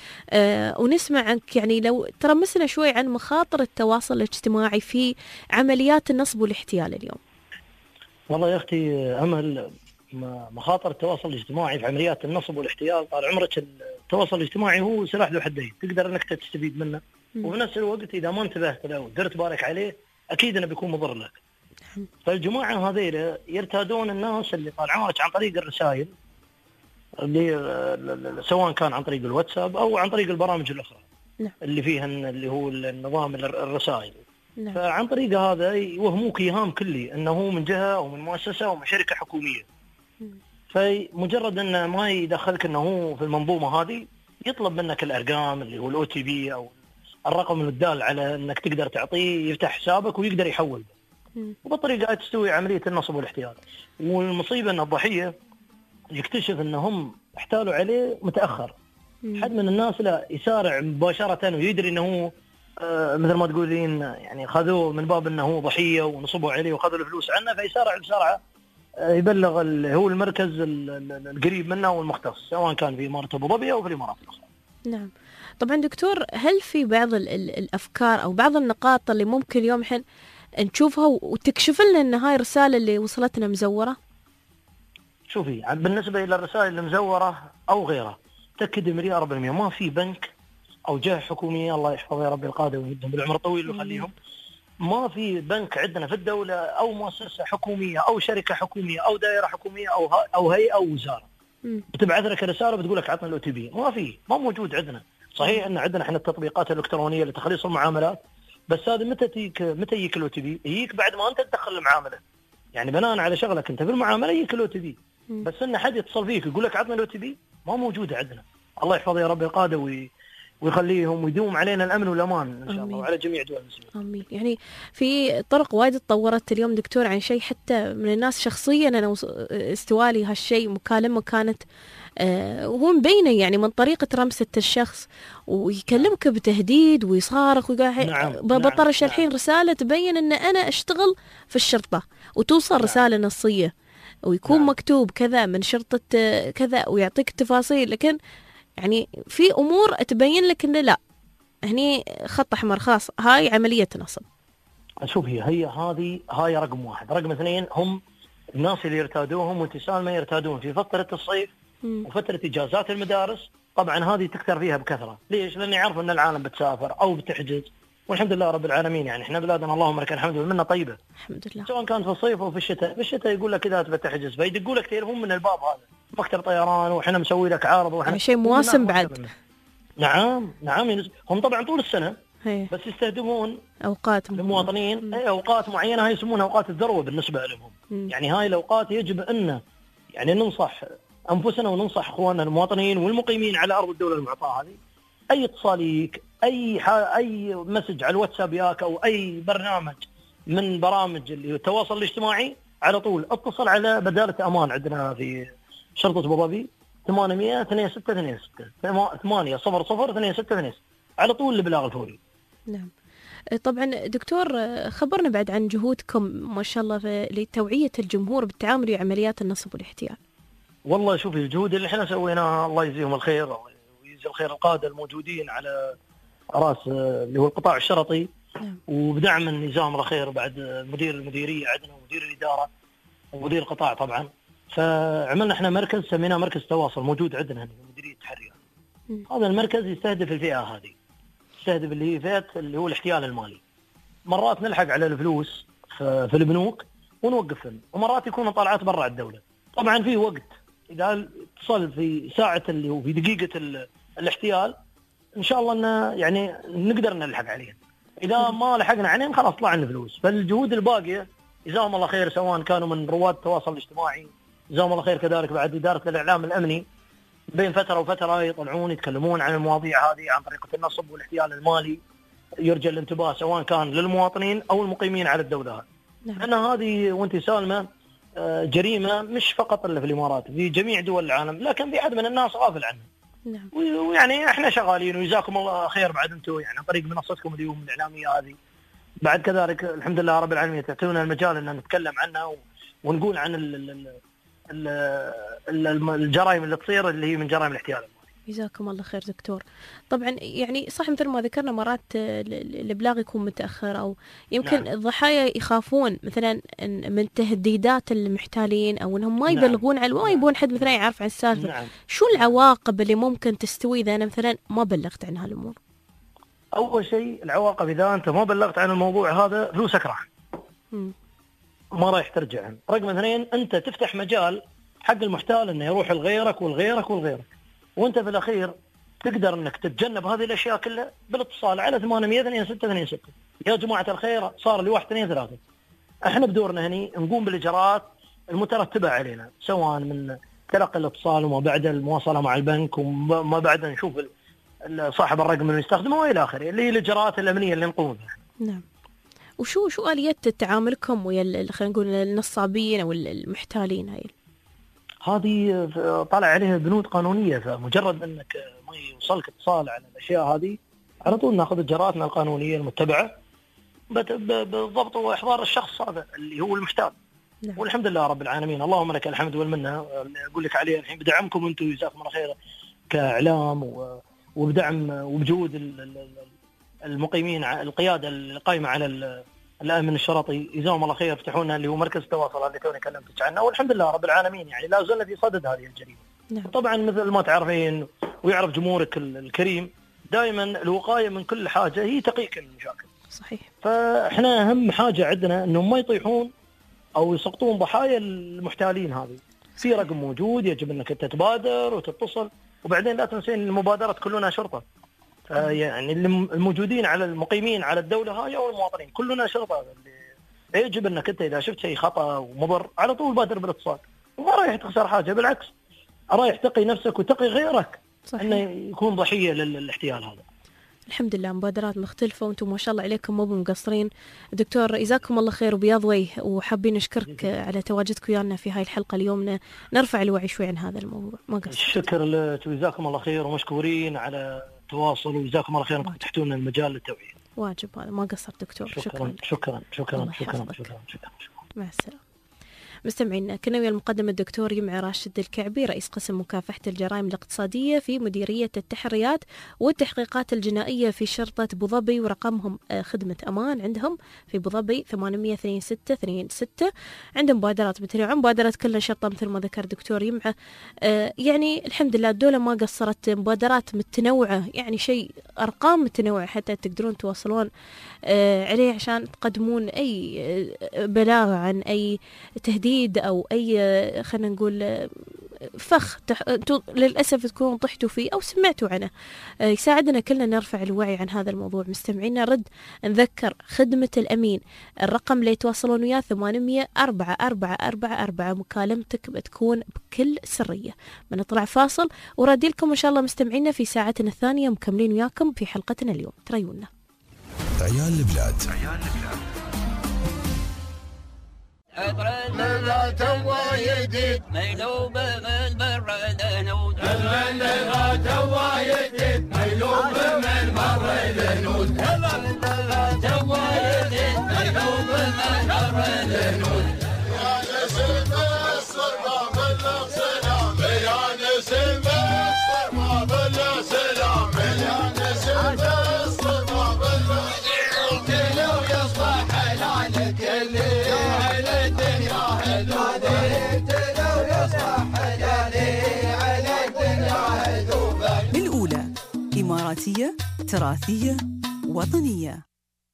ونسمع عنك. يعني لو ترمسنا شوي عن مخاطر التواصل الاجتماعي في عمليات النصب والاحتيال اليوم. والله يا اختي امل، مخاطر التواصل الاجتماعي في عمليات النصب والاحتيال طال عمرك التواصل الاجتماعي هو سلاح ذو حدين، تقدر انك تستفيد منه وفي نفس الوقت إذا ما انتبهت له ودرت بالك عليه أكيد أنه بيكون مضر لك. فالجماعة هذيل يرتادون الناس اللي طال عمرك عن طريق الرسائل اللي سواء كان عن طريق الواتساب أو عن طريق البرامج الأخرى اللي فيها اللي هو النظام الرسائل. فعن طريق هذا يوهموك إيهام كلي أنه من جهة أو من مؤسسة أو من شركة حكومية. فمجرد أنه ما يدخلك أنه في المنظومة هذه يطلب منك الأرقام اللي هو الأو تي بي أو الرقم الدال على انك تقدر تعطيه يفتح حسابك ويقدر يحول، وبالطريقه تستوي عمليه النصب والاحتيال. والمصيبه ان الضحيه يكتشف انهم احتالوا عليه متاخر. حد من الناس لا يسارع مباشره ويدري انه آه مثل ما تقولين يعني خذوه من باب انه ضحيه ونصبوا عليه وخذوا الفلوس عنه، فيسارع بسرعه آه يبلغ هو المركز القريب منه والمختص سواء كان في اماره ابو ظبي او في الامارات الاخرى. نعم. طبعا دكتور، هل في بعض ال ال الأفكار أو بعض النقاط اللي ممكن اليوم حين نشوفها وتكشف لنا أن هاي الرسالة اللي وصلتنا مزورة؟ شوفي، بالنسبة إلى الرسائل المزورة أو غيرها تأكد مليار بالمئة ما في بنك أو جهة حكومية، الله يحفظ يا رب القادة ويمدهم بالعمر الطويل ويخليهم، ما في بنك عندنا في الدولة أو مؤسسة حكومية أو شركة حكومية أو دائرة حكومية أو أو هيئة أو وزارة بتبعث لك رسالة بتقول لك عطنا الأو تي بي. ما في، ما موجود عندنا. صحيح ان عندنا احنا التطبيقات الالكترونيه لتخليص المعاملات، بس هذا متى تيك متى يجيك الاو تي بي؟ يجيك بعد ما انت تدخل المعامله، يعني بناء على شغلك انت في المعامله يجيك الاو تي بي. بس ان حد يتصل فيك يقول لك عطنا الاو تي بي ما موجوده عندنا. الله يحفظ يا رب القاده وي... ويخليهم ويدوم علينا الامن والامان ان شاء الله وعلى جميع دول المسلمين. امين. يعني في طرق وايد تطورت اليوم دكتور عن شيء حتى من الناس شخصيا انا استوالي هالشيء مكالمه كانت آه وهو مبينه يعني من طريقه رمسه الشخص ويكلمك بتهديد ويصارخ ويقول نعم بطرش نعم الحين رساله تبين ان انا اشتغل في الشرطه وتوصل نعم. رساله نصيه. ويكون نعم. مكتوب كذا من شرطة كذا ويعطيك التفاصيل، لكن يعني في أمور تبين لك إنه لا، هني خط أحمر خاص، هاي عملية نصب. شوف هي هي هذه هاي رقم واحد. رقم اثنين هم الناس اللي يرتادوهم وانتسال ما يرتادون في فترة الصيف م. وفترة إجازات المدارس. طبعا هذه تكثر فيها بكثرة. ليش؟ لأن يعرف أن العالم بتسافر أو بتحجز، والحمد لله رب العالمين يعني إحنا بلادنا اللهم لك الحمد والمنة طيبة الحمد لله، سواء كانت في الصيف أو في الشتاء. في الشتاء يقول لك إذا تبى تحجز فيدقوا لك تليفون من الباب هذا مكتب طيران وإحنا مسوي لك عارض وإحنا شيء مواسم بعد. نعم نعم هم طبعا طول السنة هي. بس يستهدفون أوقات المواطنين أي أوقات معينة، هاي يسمونها أوقات الذروة بالنسبة لهم. م. يعني هاي الأوقات يجب أن يعني ننصح أنفسنا وننصح إخواننا المواطنين والمقيمين على أرض الدولة المعطاة هذه. أي اتصال يك، أي حا... أي مسج على الواتساب ياك أو أي برنامج من برامج التواصل الاجتماعي على طول اتصل على بدالة أمان عندنا في شرطة أبو ظبي ثمانمية اثنين ستة اثنين ستة ثمانية صفر صفر اثنين ستة اثنين ستة على طول الإبلاغ الفوري. نعم. طبعا دكتور خبرنا بعد عن جهودكم ما شاء الله في لتوعية الجمهور بالتعامل مع عمليات النصب والاحتيال. والله شوفي الجهود اللي احنا سويناها الله يجزيهم الخير ويجزي الخير القادة الموجودين على راس اللي هو القطاع الشرطي. نعم. وبدعم النظام الخير بعد مدير المديرية عندنا ومدير الإدارة ومدير القطاع طبعا. فعملنا احنا مركز سميناه مركز تواصل موجود عندنا في مديرية التحرير. هذا المركز يستهدف الفئة هذه، يستهدف اللي هي فئة اللي هو الاحتيال المالي. مرات نلحق على الفلوس في البنوك ونوقفهم، ومرات يكونوا طلعات برا الدولة. طبعا في وقت إذا اتصل في ساعة اللي هو في دقيقة الاحتيال إن شاء الله إن يعني نقدر نلحق عليهم. إذا ما لحقنا عليهم خلاص طلعنا الفلوس. فالجهود الباقية جزاهم الله خير سواء كانوا من رواد التواصل الاجتماعي، جزاهم الله خير كذلك بعد إدارة الإعلام الأمني بين فترة وفترة يطلعون يتكلمون عن المواضيع هذه عن طريقة النصب والاحتيال المالي. يرجى الانتباه سواء كان للمواطنين أو المقيمين على الدولة. نعم. لأن هذه وانت سالمة جريمة مش فقط اللي في الإمارات، في جميع دول العالم، لكن في عدد من الناس غافل عنها. نعم. ويعني احنا شغالين وجزاكم الله خير بعد انتم يعني عن طريق منصتكم اليوم الإعلامية هذه بعد كذلك الحمد لله رب العالمين تعطونا المجال ان نتكلم عنها ونقول عن ال ال ال الجرائم اللي تصير اللي هي من جرائم الاحتيال المالي. جزاكم الله خير دكتور. طبعا يعني صح مثل ما ذكرنا مرات الابلاغ يكون متاخر او يمكن نعم. الضحايا يخافون مثلا من تهديدات المحتالين او انهم ما يبلغون نعم. على ما يبون حد مثلا يعرف عن السالفه. نعم. شو العواقب اللي ممكن تستوي اذا انا مثلا ما بلغت عن هالامور؟ اول شيء العواقب اذا انت ما بلغت عن الموضوع هذا فلوسك راح ما رايح ترجع. رقم اثنين انت تفتح مجال حق المحتال انه يروح لغيرك ولغيرك ولغيرك، وانت في الاخير تقدر انك تتجنب هذه الاشياء كلها بالاتصال على ثمانمية اثنين ستة اثنين ستة. يا جماعه الخير صار لي واحد اثنين ثلاثه. احنا بدورنا هني نقوم بالاجراءات المترتبه علينا سواء من تلقي الاتصال وما بعد المواصله مع البنك وما بعد نشوف صاحب الرقم اللي يستخدمه والى اخره اللي هي الاجراءات الامنيه اللي نقوم بها. نعم. وشو شو اليات تعاملكم ويا خلينا نقول النصابين او المحتالين هاي؟ هذه طالع عليها بنود قانونيه، فمجرد انك ما يوصلك اتصال على الاشياء هذه على طول ناخذ اجراءاتنا القانونيه المتبعه بالضبط واحضار الشخص هذا اللي هو المحتال. نعم. والحمد لله رب العالمين اللهم لك الحمد والمنه. اقول لك عليه الحين بدعمكم انتم جزاكم الله خير كاعلام وبدعم وبجهود المقيمين القياده القائمه على الامن الشرطي جزاهم الله خير فتحوا لنا اللي هو مركز التواصل اللي توني كلمتك عنه والحمد لله رب العالمين يعني لا زلنا في صدد هذه الجريمه. نعم. طبعا مثل ما تعرفين ويعرف جمهورك الكريم دائما الوقايه من كل حاجه هي تقيك المشاكل. صحيح. فاحنا اهم حاجه عندنا انهم ما يطيحون او يسقطون ضحايا المحتالين هذه. في رقم موجود يجب انك تتبادر وتتصل، وبعدين لا تنسين المبادرات كلنا شرطه. يعني الموجودين على المقيمين على الدولة هاي أو المواطنين كلنا شرطة. يجب أنك أنت إذا شفت شيء خطأ ومضر على طول بادر بالاتصال، وما رايح تخسر حاجة، بالعكس رايح تقي نفسك وتقي غيرك. صحيح. أنه يكون ضحية للاحتيال هذا. الحمد لله مبادرات مختلفة وأنتم ما شاء الله عليكم مو مقصرين. دكتور جزاكم الله خير وبياض وجه، وحابين نشكرك على تواجدك ويانا في هاي الحلقة اليوم نرفع الوعي شوي عن هذا الموضوع. ما قصرت. الشكر لك وجزاكم الله خير ومشكورين على التواصل وجزاكم الله خير انكم فتحتوا لنا المجال للتوعية. واجب هذا ما قصرت دكتور. شكرا شكرا شكرا شكرا شكرا, شكرا, شكرا, شكرا. مع السلامة. مستمعينا كنا ويا المقدم الدكتور يمعي راشد الكعبي رئيس قسم مكافحة الجرائم الاقتصادية في مديرية التحريات والتحقيقات الجنائية في شرطة أبو ظبي، ورقمهم خدمة أمان عندهم في أبو ظبي ثمانمية اثنين ستة اثنين ستة. عندهم مبادرات متنوعة، مبادرة كل شرطة مثل ما ذكر دكتور يمعي. يعني الحمد لله الدولة ما قصرت، مبادرات متنوعة، يعني شيء أرقام متنوعة حتى تقدرون تواصلون عليه عشان تقدمون أي بلاغ عن أي تهديد أو أي خلينا نقول فخ تح... للأسف تكونوا طحتوا فيه أو سمعتوا عنه. يساعدنا كلنا نرفع الوعي عن هذا الموضوع. مستمعينا رد نذكر خدمة الأمين، الرقم اللي يتواصلون وياه ثمانمية أربعة أربعة أربعة أربعة. مكالمتك بتكون بكل سرية. بنطلع فاصل ورادي لكم إن شاء الله مستمعينا في ساعتنا الثانية مكملين وياكم في حلقتنا اليوم. تريونا عيال البلاد. الرد توا يديد ميلوب من مرة لنود الرد توا يديد ميلوب من مرة لنود الرد توا يديد ميلوب من مرة لنود يا نسل مصر ما بلغ سلام يا نسل مصر ما بلغ سلام يا نسل مصر ما بلغ لو يصبح حلالك اللي بالأولى إماراتية تراثية وطنية.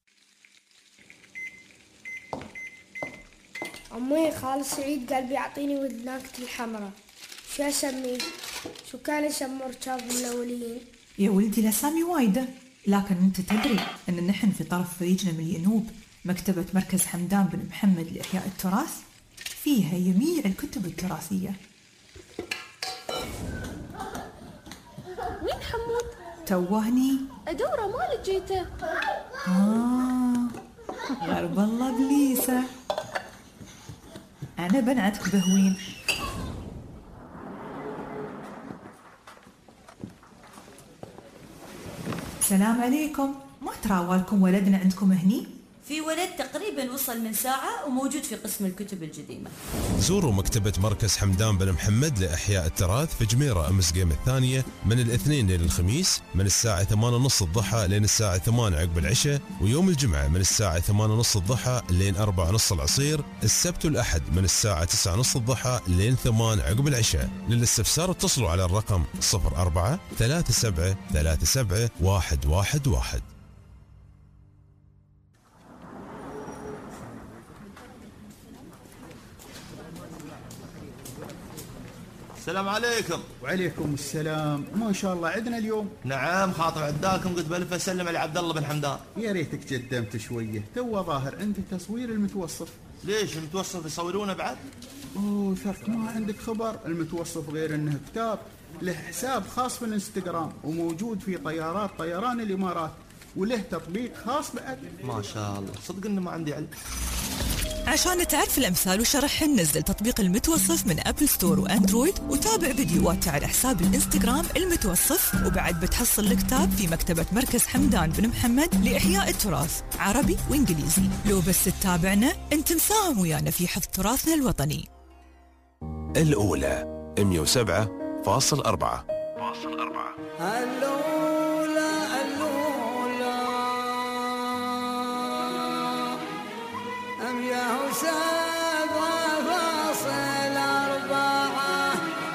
عمي خالد سعيد قال بيعطيني وذناكتي الحمراء، شو اسميه؟ شو كان يسموا ركابهم الأوليين؟ يا ولدي الأسامي وايدة، لكن أنت تدري أن نحن في طرف فريقنا من الينوب مكتبة مركز حمدان بن محمد لإحياء التراث فيها جميع الكتب التراثية. مين حمود؟ توهني أدوره ما لقيته. آه غرب الله بليسة، أنا بنعتك بهوين. السلام عليكم، ما تراوالكم ولدنا عندكم هني؟ في ولد تقريبا وصل من ساعة وموجود في قسم الكتب القديمة. زوروا مكتبة مركز حمدان بن محمد لإحياء التراث في جميرة أمس قيم الثانية من الاثنين لين الخميس من الساعة ثمانية ونص الضحى لين الساعة ثمانية عقب العشاء، ويوم الجمعة من الساعة ثمانية ونص الضحى لين أربعة ونص العصير، السبت والأحد من الساعة تسعة ونص الضحى لين ثمانية عقب العشاء. للاستفسار اتصلوا على الرقم صفر أربعة ثلاثة سبعة ثلاثة سبعة واحد واحد واحد. السلام عليكم. وعليكم السلام. ما شاء الله عدنا اليوم. نعم خاطر عداكم، قلت بلف اسلم على عبد الله بن حمدان. يا ريتك قدمت شويه، تو ظاهر عندي تصوير المتوصف. ليش المتوصف يصورونه بعد؟ اوه ثق ما عندك خبر، المتوصف غير انه كتاب له حساب خاص في الانستغرام وموجود في طيارات طيران الامارات وله تطبيق خاص بعد. ما شاء الله، صدق انه ما عندي علم. عشان تعرف الأمثال وشرحهن نزل تطبيق المتوصف من أبل ستور وأندرويد وتابع فيديوهات على حساب الإنستغرام المتوصف، وبعد بتحصل الكتاب في مكتبة مركز حمدان بن محمد لإحياء التراث عربي وإنجليزي. لو بس تتابعنا أنت مساهم ويانا في حفظ تراثنا الوطني. الأولى مية وسبعة فاصل أربعة. سبعة فاصل أربعة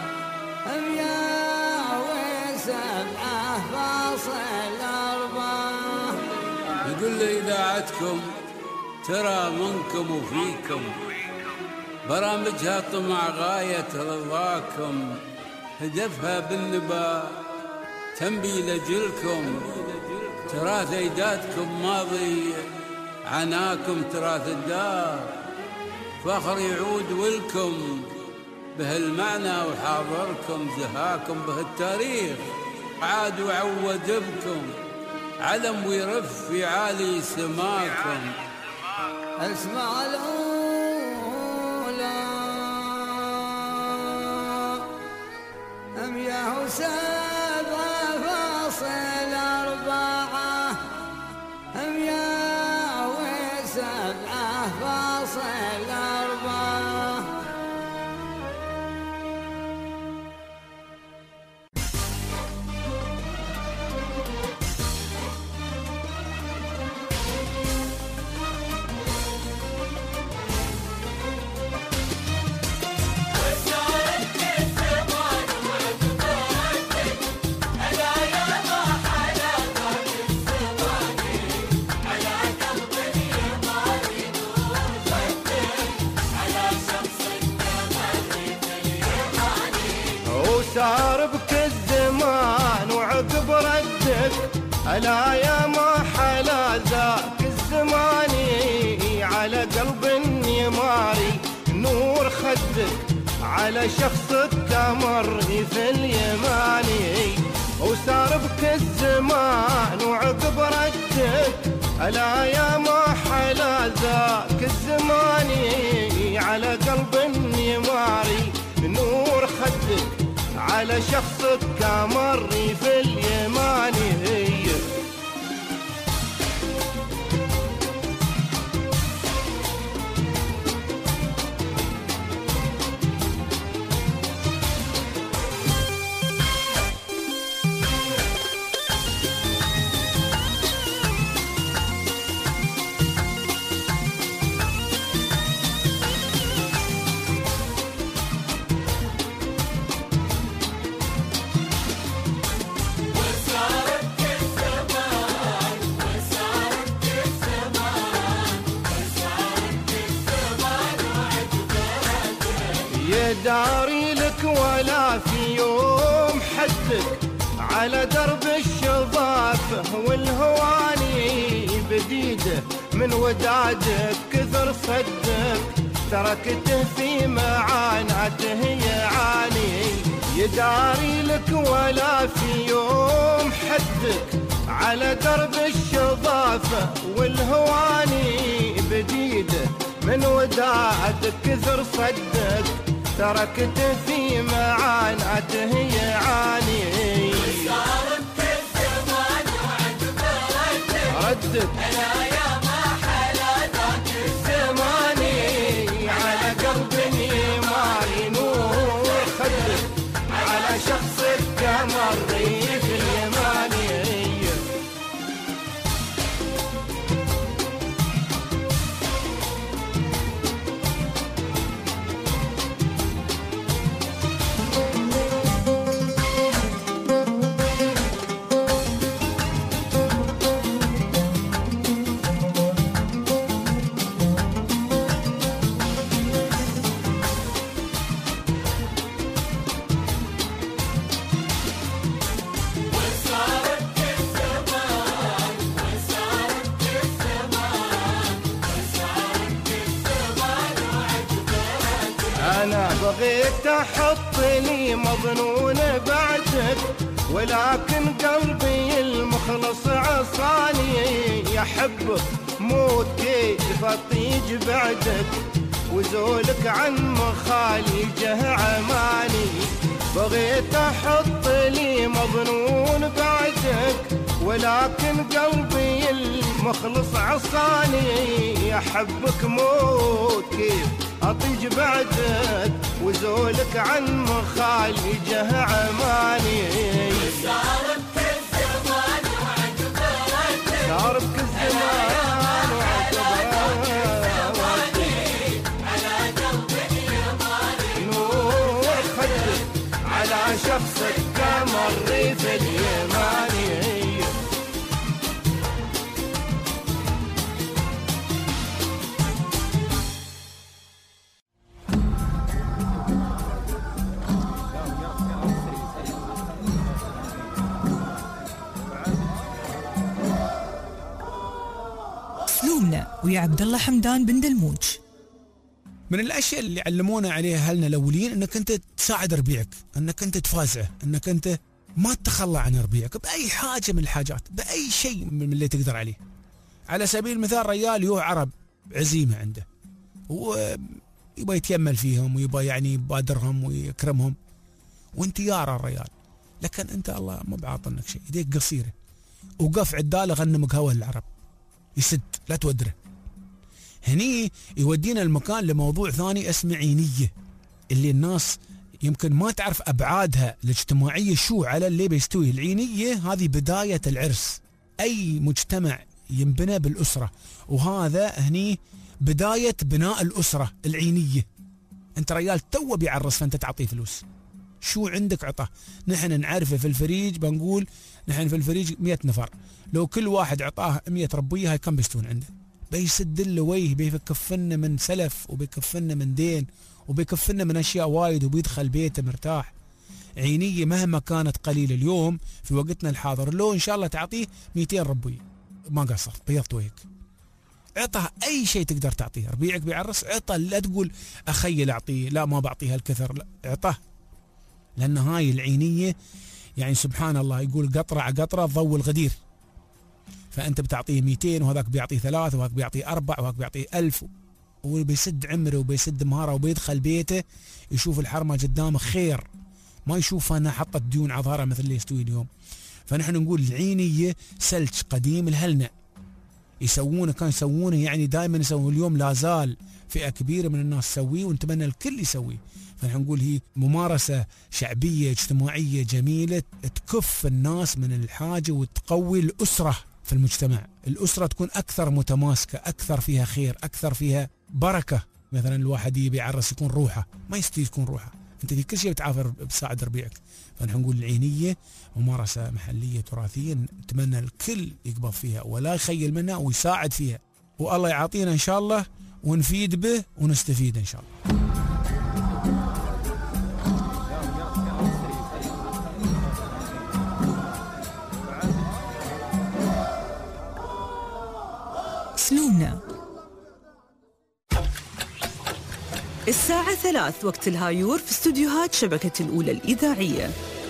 مية وسبعة فاصل أربعة. يقول لي إذاعتكم ترى منكم وفيكم، برامجها طمع غاية رضاكم، هدفها بالنبا تنبي لجلكم، تراث أجدادكم ماضي عناكم تراث الدار، فخر يعود ولكم بهالمعنى وحاضركم زهاكم بهالتاريخ، عاد وعود بكم علم ويرف في عالي سماكم. اسمع الأولى مية وسبعة فاصل أربعة مية وسبعة فاصل أربعة. ألا يا ما حلا ذاك الزماني على قلب يماري نور خدك على شخصك كمر في اليماني وصار بك الزمان وعقب ردك ألا يا ما حلا ذاك الزماني على قلب يماري نور خدك على شخصك كمر في اليماني داري لك ولا في يوم حدك على درب الشظافة والهواني بديده من ودادك كثر صدك تركته في معاناته يعاني يداري لك ولا في يوم حدك على درب الشظافة والهواني بديده من ودادك كثر صدك تركته في معاناته يعاني وصار الزمان وعقبه ردك ألا يا ما حلا ذاك الزماني على قلب يماري نور خدك على شخصك كمر في اليماني بغيت احط لي مظنون بعدك ولكن قلبي المخلص عصاني يحبك موت كيف اطيج بعدك وزولك عن مخاليجه عماني بغيت احط لي مظنون بعدك ولكن قلبي المخلص عصاني يحبك موت كيف أطيج بعدك وزولك عن مخاليجه عماني صار بك الزمان وعقبه ردك صار بك الزمان وعقبه على قلبك يماني نور خدك على شخصك كمر في اليماني ويا عبد الله حمدان بن دلموج. من الاشياء اللي علمونا عليها اهلنا الاولين انك انت تساعد ربيعك، انك انت تفازعه، انك انت ما تتخلى عن ربيعك باي حاجه من الحاجات، باي شيء من اللي تقدر عليه. على سبيل المثال ريال يوه عرب عزيمه عنده ويبغى يتيمل فيهم ويبغى يعني يبادرهم ويكرمهم وانت يارى الريال، لكن انت الله ما بعاطنك شيء، يديك قصيره وقف عداله غنمك هوا العرب يسد لا تودره. هني يودينا المكان لموضوع ثاني اسمه عينيه، اللي الناس يمكن ما تعرف ابعادها الاجتماعيه شو على اللي بيستوي. العينيه هذه بدايه العرس، اي مجتمع ينبنى بالاسره، وهذا هني بدايه بناء الاسره العينيه. انت رجال تو بيعرس فانت تعطيه فلوس، شو عندك عطاه. نحن نعرفه في الفريج، بنقول نحن في الفريج مئة نفر، لو كل واحد عطاه مئة ربيه هاي كم بيستون عنده؟ بيسد له وجه، بيكفلنا من سلف وبيكفلنا من دين وبيكفلنا من اشياء وايد وبيدخل بيته مرتاح. عينية مهما كانت قليلة اليوم في وقتنا الحاضر لو إن شاء الله تعطيه مئتين ربوية ما قصرت بيضت وجهك. عطها أي شيء تقدر تعطيه. ربيعك بيعرس عطها، لا تقول أخيل أعطيه لا ما بعطيها الكثر، لا عطاه، لأن هاي العينية يعني سبحان الله يقول قطرة على قطرة ضوء الغدير. فأنت بتعطيه مئتين وهذاك بيعطيه ثلاثة وهذاك بيعطيه أربع وهذاك بيعطيه ألف، وبيسد عمره وبيسد مهاره وبيدخل بيته يشوف الحرمة قدامه خير، ما يشوف أنا حطت ديون على ظهرها مثل اللي يستوي اليوم. فنحن نقول العينية سلج قديم الهلنة يسوونه، كان يسوونه يعني دائما يسوونه، اليوم لا زال فئة كبيرة من الناس تسويه ونتمنى الكل يسويه. فنحن نقول هي ممارسة شعبية اجتماعية جميلة تكف الناس من الحاجة وتقوي الأسرة في المجتمع. الأسرة تكون أكثر متماسكة، أكثر فيها خير، أكثر فيها بركة. مثلا الواحد يبي يعرس يكون روحه، ما يستطيع يكون روحه، أنت في كل شيء بتعافر بساعد ربيعك. فنحن نقول العينية ممارسة محلية تراثية نتمنى الكل يقبض فيها ولا يخيل منها ويساعد فيها، والله يعطينا إن شاء الله ونفيد به ونستفيد إن شاء الله. سنونا الساعة ثلاث وقت الهايور في استوديوهات شبكة الأولى الإذاعية.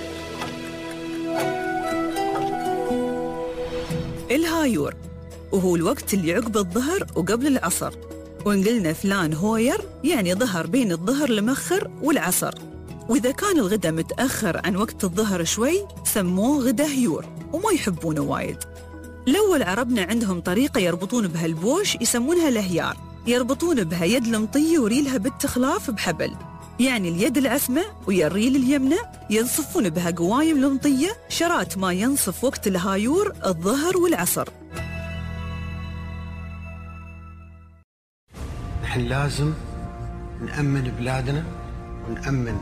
الهايور وهو الوقت اللي عقب الظهر وقبل العصر، وإن قلنا فلان هوير يعني ظهر بين الظهر المخر والعصر، وإذا كان الغدا متأخر عن وقت الظهر شوي سموه غدا هيور وما يحبونه وايد. الأول عربنا عندهم طريقة يربطون بها البوش يسمونها الهيار، يربطون بها يد المطية وريلها بالتخلاف بحبل، يعني اليد العثمة ويا الريل اليمنى ينصفون بها قوايم المطية شرات ما ينصف وقت الهايور الظهر والعصر. نحن لازم نأمن بلادنا ونأمن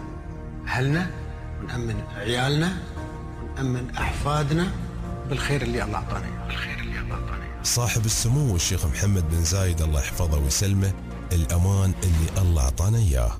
أهلنا ونأمن عيالنا ونأمن أحفادنا بالخير اللي الله أعطانا إياه، بالخير اللي الله أعطانا إياه. صاحب السمو الشيخ محمد بن زايد الله يحفظه ويسلمه، الأمان اللي الله أعطانا إياه.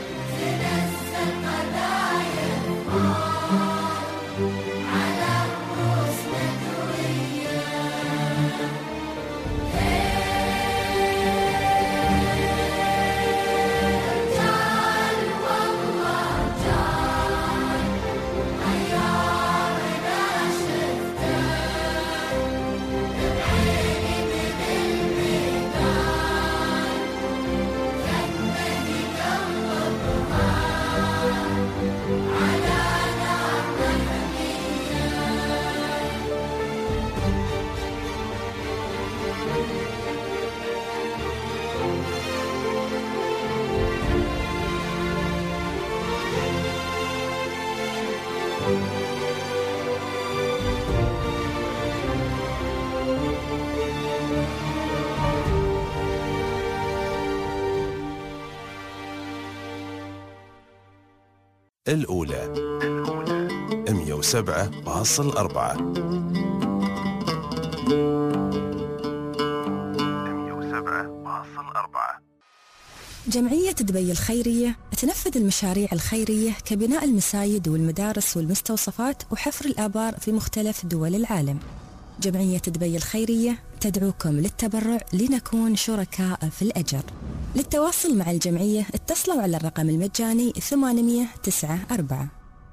على الأولى مئة وسبعة فاصل أربعة. جمعية دبي الخيرية تنفذ المشاريع الخيرية كبناء المساجد والمدارس والمستوصفات وحفر الآبار في مختلف دول العالم. جمعية دبي الخيرية تدعوكم للتبرع لنكون شركاء في الأجر. للتواصل مع الجمعية اتصلوا على الرقم المجاني ثمانمئة وتسعة أربعة.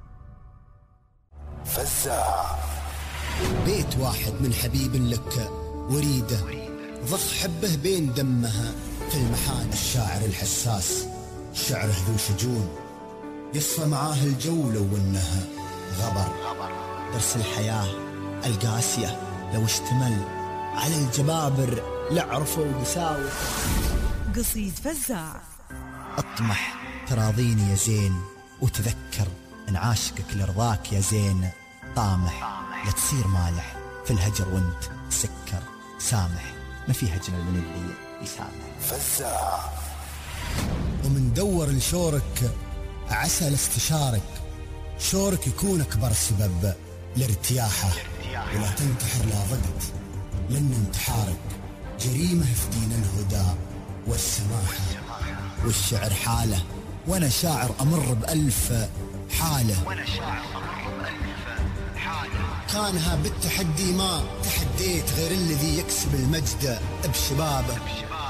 فزاع بيت واحد من حبيب لك وريده ضخ حبه بين دمها في المحان. الشاعر الحساس شعره ذو شجون يصفى معاه الجو لو انها غبر. درس الحياة القاسية لو اشتمل على الجبابر لعرفوا وقساوة. قصيد فزاع. اطمح تراضيني يا زين وتذكر ان عاشقك لرضاك يا زين. طامح لا تصير مالح في الهجر وانت سكر. سامح ما في هجر من اللي يسامح. فزاع ومن دور لشورك عسى لاستشارك. شورك يكون اكبر سبب لارتياحه. ولا تنتحر لا ضغط لان انتحارك جريمه في دين الهدى والسماحه. والشعر حاله وانا شاعر امر بالف حاله. وانا شاعر امر بالف حاله. كانها بالتحدي ما تحديت غير الذي يكسب المجد بشبابه.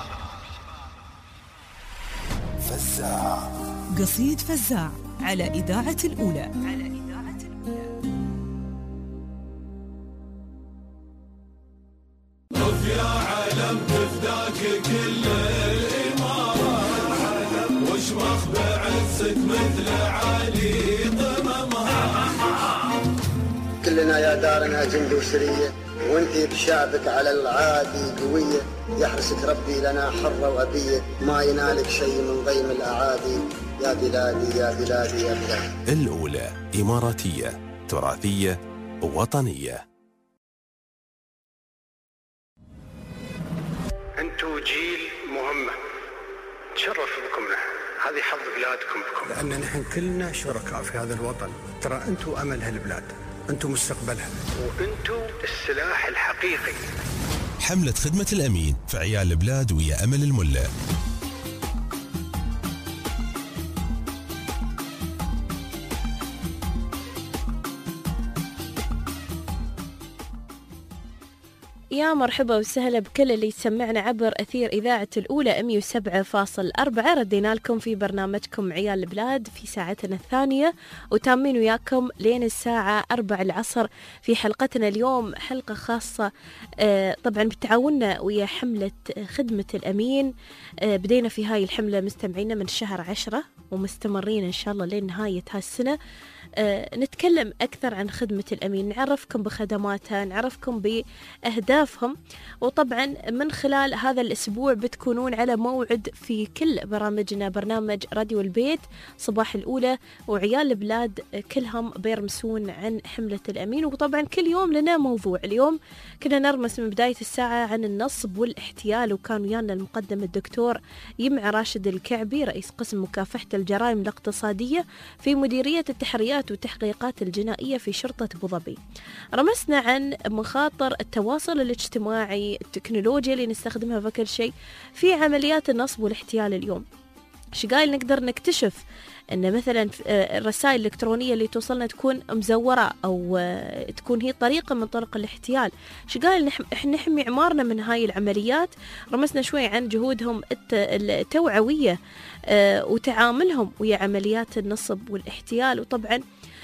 فزاع. قصيد فزاع على إذاعة الأولى. طف يا علم تفداك كل الإمارة واشمخ بعزك مثل علي قممها. كلنا يا دارنا جند وسرية وانتي بشعبك على العادي قوية. يحرسك ربي لنا حرة وأبية ما ينالك شيء من ضيم الأعادي. يا بلادي يا بلادي يا بلادي. الأولى إماراتية تراثية وطنية. أنتوا جيل مهمة تشرف بكم نحن. هذه حظ بلادكم بكم لأن نحن كلنا شركاء في هذا الوطن. ترى أنتوا أمل هالبلاد، أنتوا مستقبلها وأنتوا السلاح الحقيقي. حملة خدمة الأمين في عيال البلاد ويا أمل الملا. يا مرحبا وسهلا بكل اللي يسمعنا عبر أثير إذاعة الأولى مئة وسبعة فاصل أربعة. ردينا لكم في برنامجكم عيال البلاد في ساعتنا الثانية وتامين وياكم لين الساعة أربع العصر في حلقتنا اليوم. حلقة خاصة طبعا بتعاوننا ويا حملة خدمة الأمين. بدينا في هاي الحملة مستمعينا من شهر عشرة ومستمرين إن شاء الله لين نهاية هالسنة. أه نتكلم أكثر عن خدمة الأمين، نعرفكم بخدماتها، نعرفكم بأهدافهم. وطبعا من خلال هذا الأسبوع بتكونون على موعد في كل برامجنا. برنامج راديو البيت صباح الأولى وعيال البلاد كلهم بيرمسون عن حملة الأمين. وطبعا كل يوم لنا موضوع. اليوم كنا نرمس من بداية الساعة عن النصب والاحتيال وكان ويانا المقدم الدكتور يمع راشد الكعبي رئيس قسم مكافحة الجرائم الاقتصادية في مديرية التحريات والتحقيقات الجنائية في شرطة أبو ظبي. رمسنا عن مخاطر التواصل الاجتماعي، التكنولوجيا اللي نستخدمها في كل شيء في عمليات النصب والاحتيال. اليوم شقايل نقدر نكتشف أن مثلا الرسائل الإلكترونية اللي توصلنا تكون مزورة أو تكون هي طريقة من طرق الاحتيال. شقايل نحمي عمارنا من هاي العمليات. رمسنا شوي عن جهودهم التوعوية وتعاملهم ويا عمليات النصب والاحتيال. وطبعا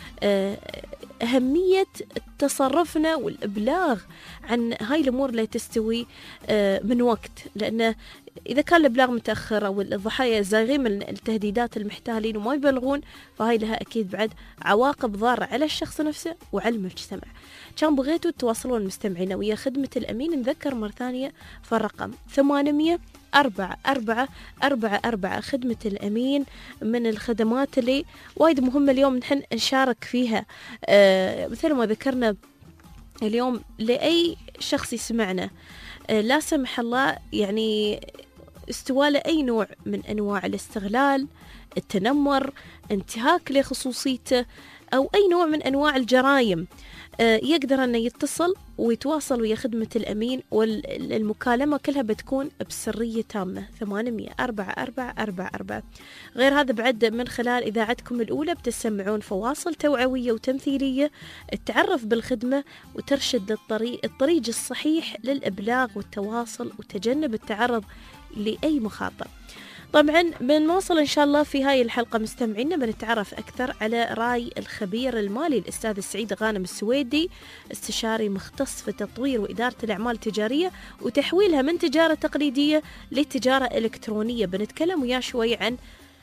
أهمية تصرفنا والإبلاغ عن هاي الأمور اللي تستوي من وقت، لأن إذا كان الإبلاغ متأخر أو الضحايا زاغين من التهديدات المحتالين وما يبلغون فهاي لها أكيد بعد عواقب ضارة على الشخص نفسه وعلى المجتمع. كان بغيتوا تواصلون مستمعين ويا خدمة الأمين، نذكر مرة ثانية في الرقم ثمانمئة أربعة أربعة أربعة أربعة. خدمة الأمين من الخدمات اللي وايد مهمة اليوم نحن نشارك فيها. آه مثل ما ذكرنا اليوم لأي شخص يسمعنا آه لا سمح الله يعني استوى لأي نوع من أنواع الاستغلال، التنمر، انتهاك لخصوصيته، أو أي نوع من أنواع الجرائم، يقدر أنه يتصل ويتواصل ويا خدمة الأمين، والمكالمة كلها بتكون بسرية تامة. ثمانمية أربعة أربعة أربعة أربعة. غير هذا بعد من خلال إذاعتكم الأولى بتسمعون فواصل توعوية وتمثيلية تعرف بالخدمة وترشد الطريق الطريق الصحيح للإبلاغ والتواصل وتجنب التعرض لأي مخاطر. طبعا بنواصل إن شاء الله في هاي الحلقة مستمعينا بنتعرف أكثر على رأي الخبير المالي الأستاذ السعيد غانم السويدي، استشاري مختص في تطوير وإدارة الأعمال التجارية وتحويلها من تجارة تقليدية لتجارة إلكترونية. بنتكلم وياه شوي عن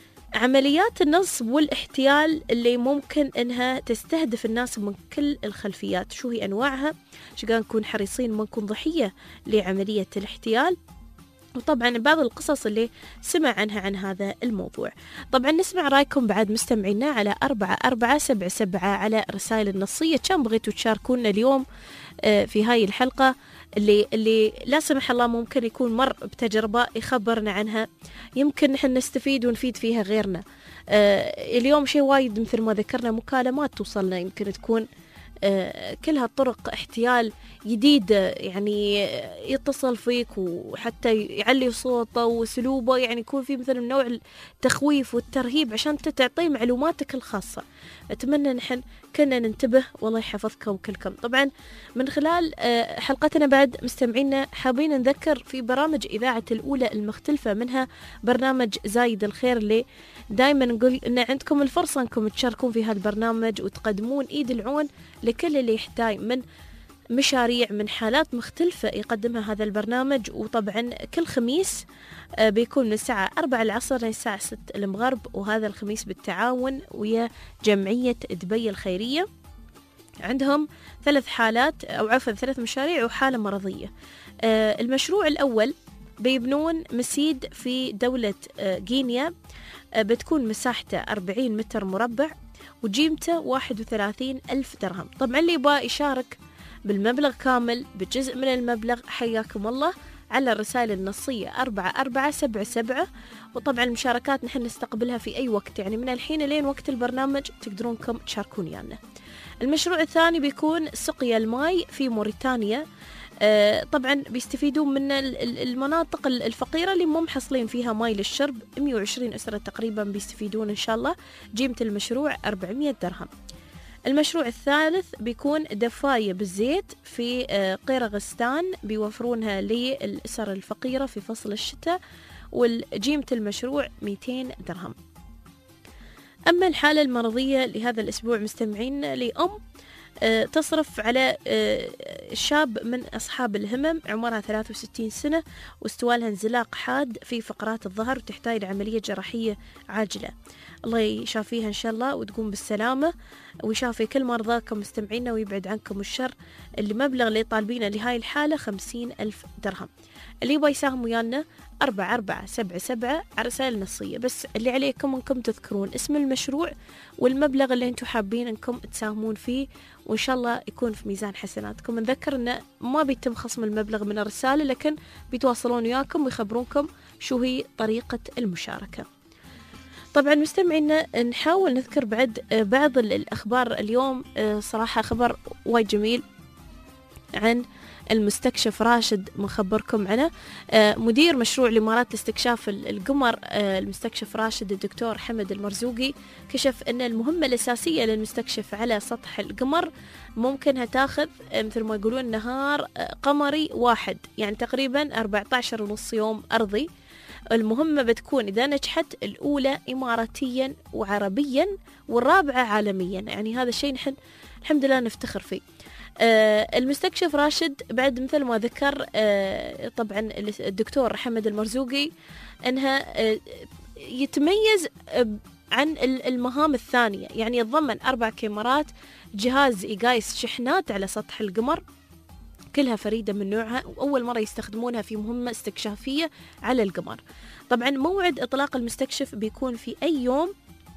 عمليات النصب والاحتيال اللي ممكن أنها تستهدف الناس من كل الخلفيات، شو هي أنواعها، شو نكون حريصين ما نكون ضحية لعملية الاحتيال، وطبعا بعض القصص اللي سمع عنها عن هذا الموضوع. طبعا نسمع رأيكم بعد مستمعينا على أربعة أربعة سبعة سبعة على رسائل النصية. كان بغيتوا تشاركونا اليوم في هاي الحلقة اللي اللي لا سمح الله ممكن يكون مر بتجربة يخبرنا عنها، يمكن نحن نستفيد ونفيد فيها غيرنا. اليوم شيء وايد مثل ما ذكرنا مكالمات توصلنا يمكن تكون كلها طرق احتيال جديدة، يعني يتصل فيك وحتى يعلي صوته وسلوبه، يعني يكون في مثل نوع التخويف والترهيب عشان تعطيه معلوماتك الخاصة. أتمنى نحن كنا ننتبه والله يحفظكم كلكم. طبعا من خلال حلقتنا بعد مستمعينا حابين نذكر في برامج إذاعة الأولى المختلفة، منها برنامج زايد الخير اللي دايما نقول إن عندكم الفرصة أنكم تشاركون في هذا البرنامج وتقدمون إيد العون لكل اللي يحتاج من مشاريع من حالات مختلفة يقدمها هذا البرنامج. وطبعا كل خميس بيكون من الساعة أربعة العصر للساعة ستة المغرب، وهذا الخميس بالتعاون ويا جمعية دبي الخيرية. عندهم ثلاث حالات أو عفوا ثلاث مشاريع وحالة مرضية. المشروع الأول بيبنون مسيد في دولة غينيا، بتكون مساحته أربعين متر مربع وجيمته واحد وثلاثين ألف درهم. طبعا اللي يبغى يشارك بالمبلغ كامل بجزء من المبلغ حياكم الله على الرسائل النصية أربعة أربعة سبعة سبعة. وطبعا المشاركات نحن نستقبلها في أي وقت، يعني من الحين لين وقت البرنامج تقدرونكم تشاركون يانا. المشروع الثاني بيكون سقيا الماء في موريتانيا. آه طبعا بيستفيدون من المناطق الفقيرة اللي مو محصلين فيها ماء للشرب، مئة وعشرين أسرة تقريبا بيستفيدون إن شاء الله. جيمة المشروع أربعمية درهم. المشروع الثالث بيكون دفاية بالزيت في قيرغستان، بيوفرونها للأسر الفقيرة في فصل الشتاء، والجيمة المشروع مئتين درهم. أما الحالة المرضية لهذا الأسبوع مستمعين لأم تصرف على شاب من أصحاب الهمم، عمرها ثلاثة وستين سنة واستوالها انزلاق حاد في فقرات الظهر وتحتاج لعملية جراحية عاجلة. الله يشافيها إن شاء الله وتقوم بالسلامة ويشافي كل مرضاكم مستمعينا ويبعد عنكم الشر. اللي مبلغ اللي طالبينه لهاي الحالة خمسين ألف درهم. اللي يبغى يساهم ويانا أربعة أربعة سبعة سبعة على رسائل نصية، بس اللي عليكم أنكم تذكرون اسم المشروع والمبلغ اللي أنتم حابين أنكم تساهمون فيه، وإن شاء الله يكون في ميزان حسناتكم. نذكر أنه ما بيتم خصم المبلغ من الرسالة، لكن بيتواصلون وياكم ويخبرونكم شو هي طريقة المشاركة. طبعا مستمعينا نحاول نذكر بعد بعض الأخبار اليوم. صراحة خبر وايد جميل عن المستكشف راشد مخبركم عنه. مدير مشروع الإمارات لاستكشاف القمر المستكشف راشد الدكتور حمد المرزوقي كشف أن المهمة الأساسية للمستكشف على سطح القمر ممكنها تاخذ مثل ما يقولون نهار قمري واحد، يعني تقريبا أربعة عشر ونص يوم أرضي. المهمة بتكون إذا نجحت الأولى إماراتيا وعربيا والرابعة عالميا، يعني هذا الشيء نحن الحمد لله نفتخر فيه. آه المستكشف راشد بعد مثل ما ذكر آه طبعا الدكتور حمد المرزوقي أنها آه يتميز آه عن المهام الثانية، يعني يتضمن أربع كاميرات، جهاز يقايس شحنات على سطح القمر، كلها فريدة من نوعها وأول مرة يستخدمونها في مهمة استكشافية على القمر. طبعا موعد إطلاق المستكشف بيكون في أي يوم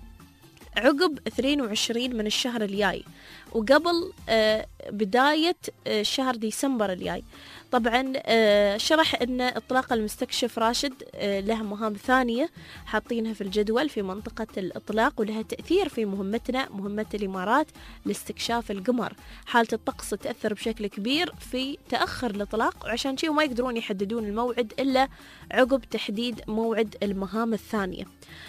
عقب اثنين وعشرين من الشهر الجاي وقبل آه بداية آه شهر ديسمبر الجاي. طبعا آه شرح أن إطلاق المستكشف راشد آه لها مهام ثانية حاطينها في الجدول في منطقة الإطلاق ولها تأثير في مهمتنا مهمة الإمارات لاستكشاف القمر. حالة الطقس تأثر بشكل كبير في تأخر الإطلاق وعشان شيء ما يقدرون يحددون الموعد إلا عقب تحديد موعد المهام الثانية.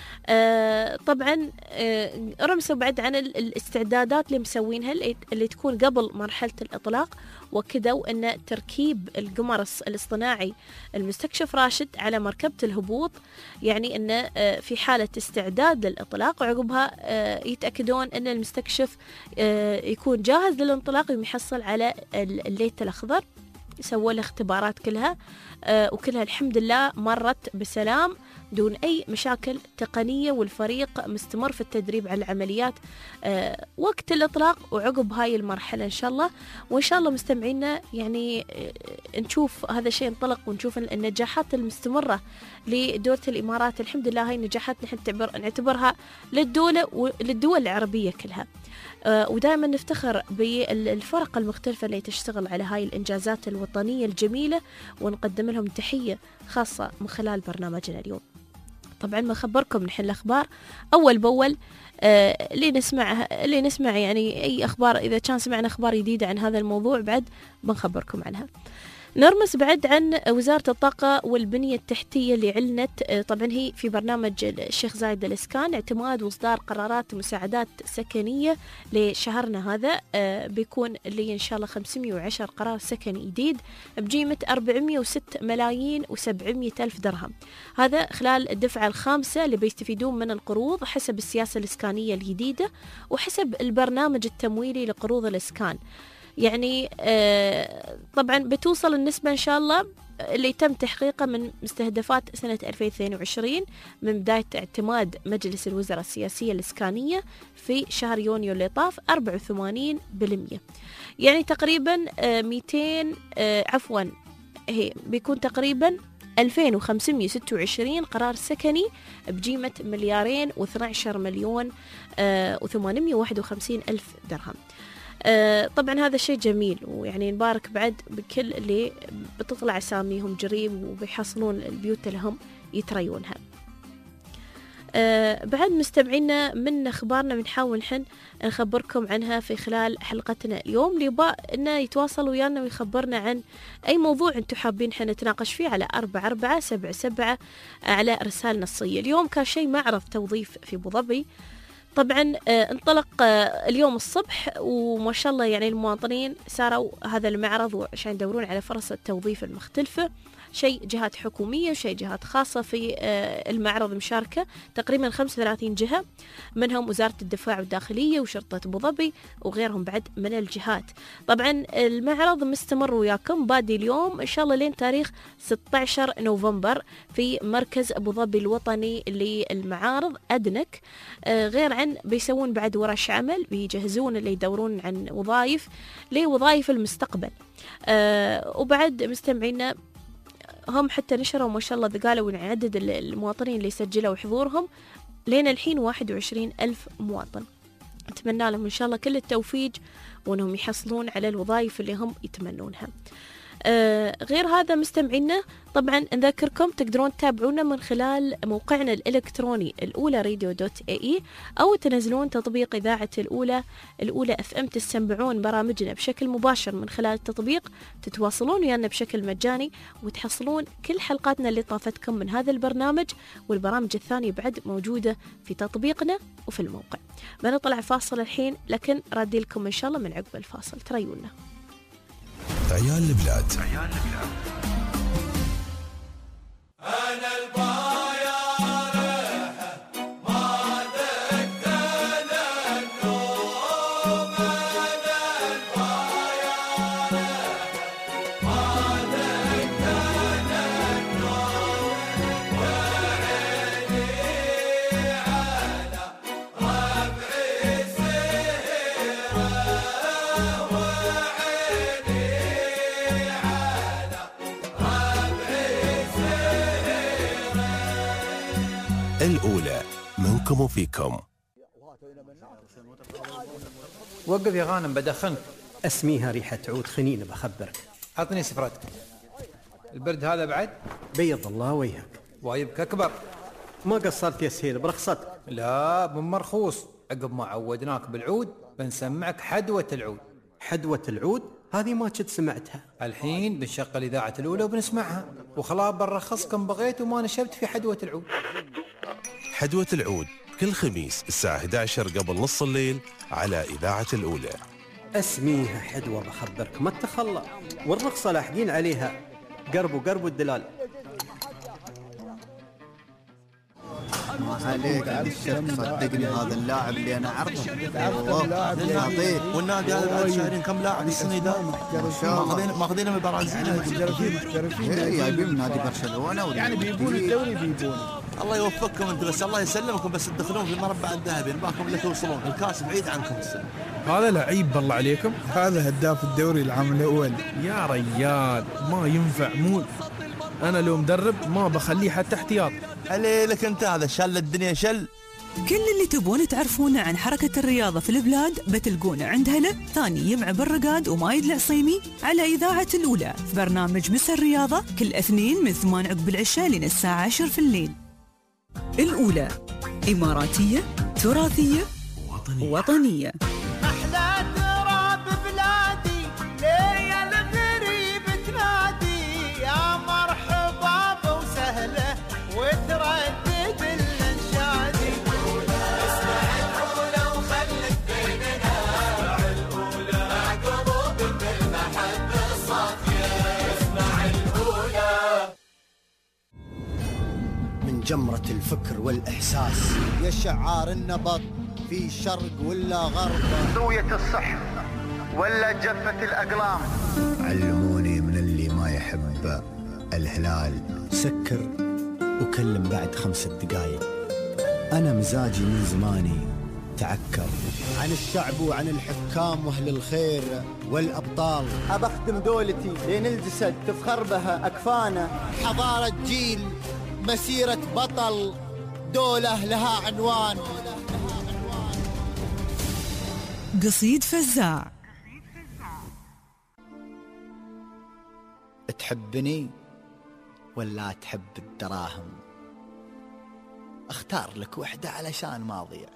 آه طبعا آه رمسوا بعد عن الاستعدادات اللي مسوينها اللي تكون قبل مرحلة الإطلاق، وكدوا أن تركيب القمر الاصطناعي المستكشف راشد على مركبة الهبوط يعني أن آه في حالة استعداد للإطلاق وعقبها آه يتأكدون أن المستكشف آه يكون جاهز للانطلاق ويحصل على الليت الأخضر. سووا له اختبارات كلها آه وكلها الحمد لله مرت بسلام دون أي مشاكل تقنية، والفريق مستمر في التدريب على العمليات آه وقت الإطلاق وعقب هاي المرحلة إن شاء الله. وإن شاء الله مستمعينا يعني آه نشوف هذا الشيء انطلق ونشوف النجاحات المستمرة لدولة الإمارات. الحمد لله هاي النجاحات نحن نعتبرها للدولة وللدول العربية كلها. آه ودائما نفتخر بالفرق المختلفة اللي تشتغل على هاي الإنجازات الوطنية الجميلة ونقدم لهم تحية خاصة من خلال برنامجنا اليوم. طبعا ما خبركم نحن الأخبار أول بأول آه اللي نسمع اللي نسمع يعني أي أخبار إذا كان سمعنا أخبار جديدة عن هذا الموضوع بعد بنخبركم عنها. نرمس بعد عن وزارة الطاقة والبنية التحتية اللي علنت طبعا هي في برنامج الشيخ زايد الإسكان اعتماد وإصدار قرارات مساعدات سكنية لشهرنا هذا بيكون اللي إن شاء الله خمسمائة وعشرة قرار سكني جديد بقيمة أربعمائة وستة ملايين وسبعمائة ألف درهم. هذا خلال الدفعة الخامسة اللي بيستفيدون من القروض حسب السياسة الإسكانية الجديدة وحسب البرنامج التمويلي لقروض الإسكان. يعني آه طبعا بتوصل النسبة إن شاء الله اللي تم تحقيقه من مستهدفات سنة ألفين واثنين وعشرين من بداية اعتماد مجلس الوزراء السياسية الإسكانية في شهر يونيو اللي طاف أربعة وثمانين بالمئة. يعني تقريبا آه مئتين آه عفوا هي بيكون تقريبا ألفين وخمسمائة وستة وعشرين قرار سكني بقيمة مليارين واثني عشر مليون آه وثمانمائة وواحد وخمسين ألف درهم. آه طبعا هذا شيء جميل ويعني نبارك بعد بكل اللي بتطلع اساميهم جريم وبيحصلون البيوت اللي هم يتريونها. آه بعد مستمعينا من اخبارنا بنحاول نحن نخبركم عنها في خلال حلقتنا اليوم. اللي يبغى انه يتواصل ويانا ويخبرنا عن اي موضوع انتم حابين احنا نتناقش فيه على أربعة أربعة سبعة سبعة على رسالة نصية. اليوم كان شيء معرض توظيف في أبو ظبي. طبعا آه انطلق آه اليوم الصبح وما شاء الله يعني المواطنين ساروا هذا المعرض عشان يدورون على فرص التوظيف المختلفة. شيء جهات حكومية وشيء جهات خاصة في آه المعرض مشاركة تقريبا خمسة وثلاثين جهة منهم وزارة الدفاع والداخلية وشرطة أبو ظبي وغيرهم بعد من الجهات. طبعا المعرض مستمر وياكم بادي اليوم إن شاء الله لين تاريخ ستة عشر نوفمبر في مركز أبو ظبي الوطني للمعارض أدنك. آه غير عن بيسوون بعد ورش عمل بيجهزون اللي يدورون عن وظائف لوظائف المستقبل. آه وبعد مستمعينا هم حتى نشروا ما شاء الله قالوا إن عدد المواطنين اللي سجلوا حضورهم لين الحين واحد وعشرين ألف مواطن. أتمنى لهم إن شاء الله كل التوفيق وأنهم يحصلون على الوظائف اللي هم يتمنونها. آه غير هذا مستمعينا طبعا نذكركم تقدرون تتابعونا من خلال موقعنا الإلكتروني الأولى راديو دوت اي اي أو تنزلون تطبيق إذاعة الأولى الأولى اف ام تستمعون برامجنا بشكل مباشر من خلال التطبيق. تتواصلون ويانا بشكل مجاني وتحصلون كل حلقاتنا اللي طافتكم من هذا البرنامج والبرامج الثانية بعد موجودة في تطبيقنا وفي الموقع. بنطلع فاصل الحين لكن رادي لكم إن شاء الله من عقب الفاصل تريونا. عيال البلاد أنا البايارة ما دقنا النوم. أنا البايارة ما دقنا النوم. وعيني على ربعي سهرة وعيني الأولى، منكم وفيكم. وقف يا غانم بدخنك. اسميها ريحة عود خنين بخبرك. عطني سفرتك. البرد هذا بعد؟ بيض الله وجهك. وايبك أكبر. ما قصرت يا سهيل برخصتك. لا من مرخوص، عقب ما عودناك بالعود بنسمعك حدوة العود. حدوة العود؟ هذه ما كنت سمعتها. الحين بنشغل إذاعة الأولى وبنسمعها، وخلاص بنرخصكم بغيت وما نشبت في حدوة العود. حدوة العود كل خميس الساعة إحدى عشر قبل نص الليل على إذاعة الأولى. اسميها حدوة بخبرك ما تخلى، والرخصة لاحقين عليها قرب وقرب الدلال. عليك صدقني هذا اللاعب اللي انا اعرفه والله والنادي هذا بعد شهرين كم لاعب السنه ذا ماخذين ماخذينه من البرازيل محترفين محترفين جايبين من نادي برشلونه يعني بيبون الدوري بيبون. الله يوفقكم انت بس، الله يسلمكم بس تدخلون في المربع الذهبي نباكم لا توصلون، الكاس بعيد عنكم السنه. هذا لعيب بالله عليكم، هذا هداف الدوري العام الاول يا ريال، ما ينفع مول. انا لو مدرب ما بخليه حتى احتياط. عليك انت هذا شل الدنيا شل. كل اللي تبون تعرفونه عن حركة الرياضة في البلاد بتلقونه عند هلا ثاني يمع بالرقاد ومايد العصيمي على إذاعة الأولى في برنامج مس الرياضة كل اثنين من ثمان عقب العشاء لين الساعة عشر في الليل. الأولى إماراتية تراثية وطنية, وطنية. أحلى تراب بلادي ليا الغريب تنادي يا مرحبا بوسهله وتردد الانشادي. اسمع الأولى وخلك بيننا، اسمع الأولى مع قلوب بالمحبة الصافية. اسمع الأولى من جمرة الفكر والإحساس يا شعار النبض في شرق ولا غرب، سوية الصح ولا جفة الأقلام. علموني من اللي ما يحب الهلال سكر وكلم بعد خمسة دقايق. أنا مزاجي من زماني تعكر عن الشعب وعن الحكام وأهل الخير والأبطال. أبخدم دولتي لين الجسد تفخر بها أكفانه. حضارة جيل مسيرة بطل دولة لها عنوان. قصيد فزاع. تحبني ولا تحب الدراهم؟ اختار لك وحدة علشان ما اضيع.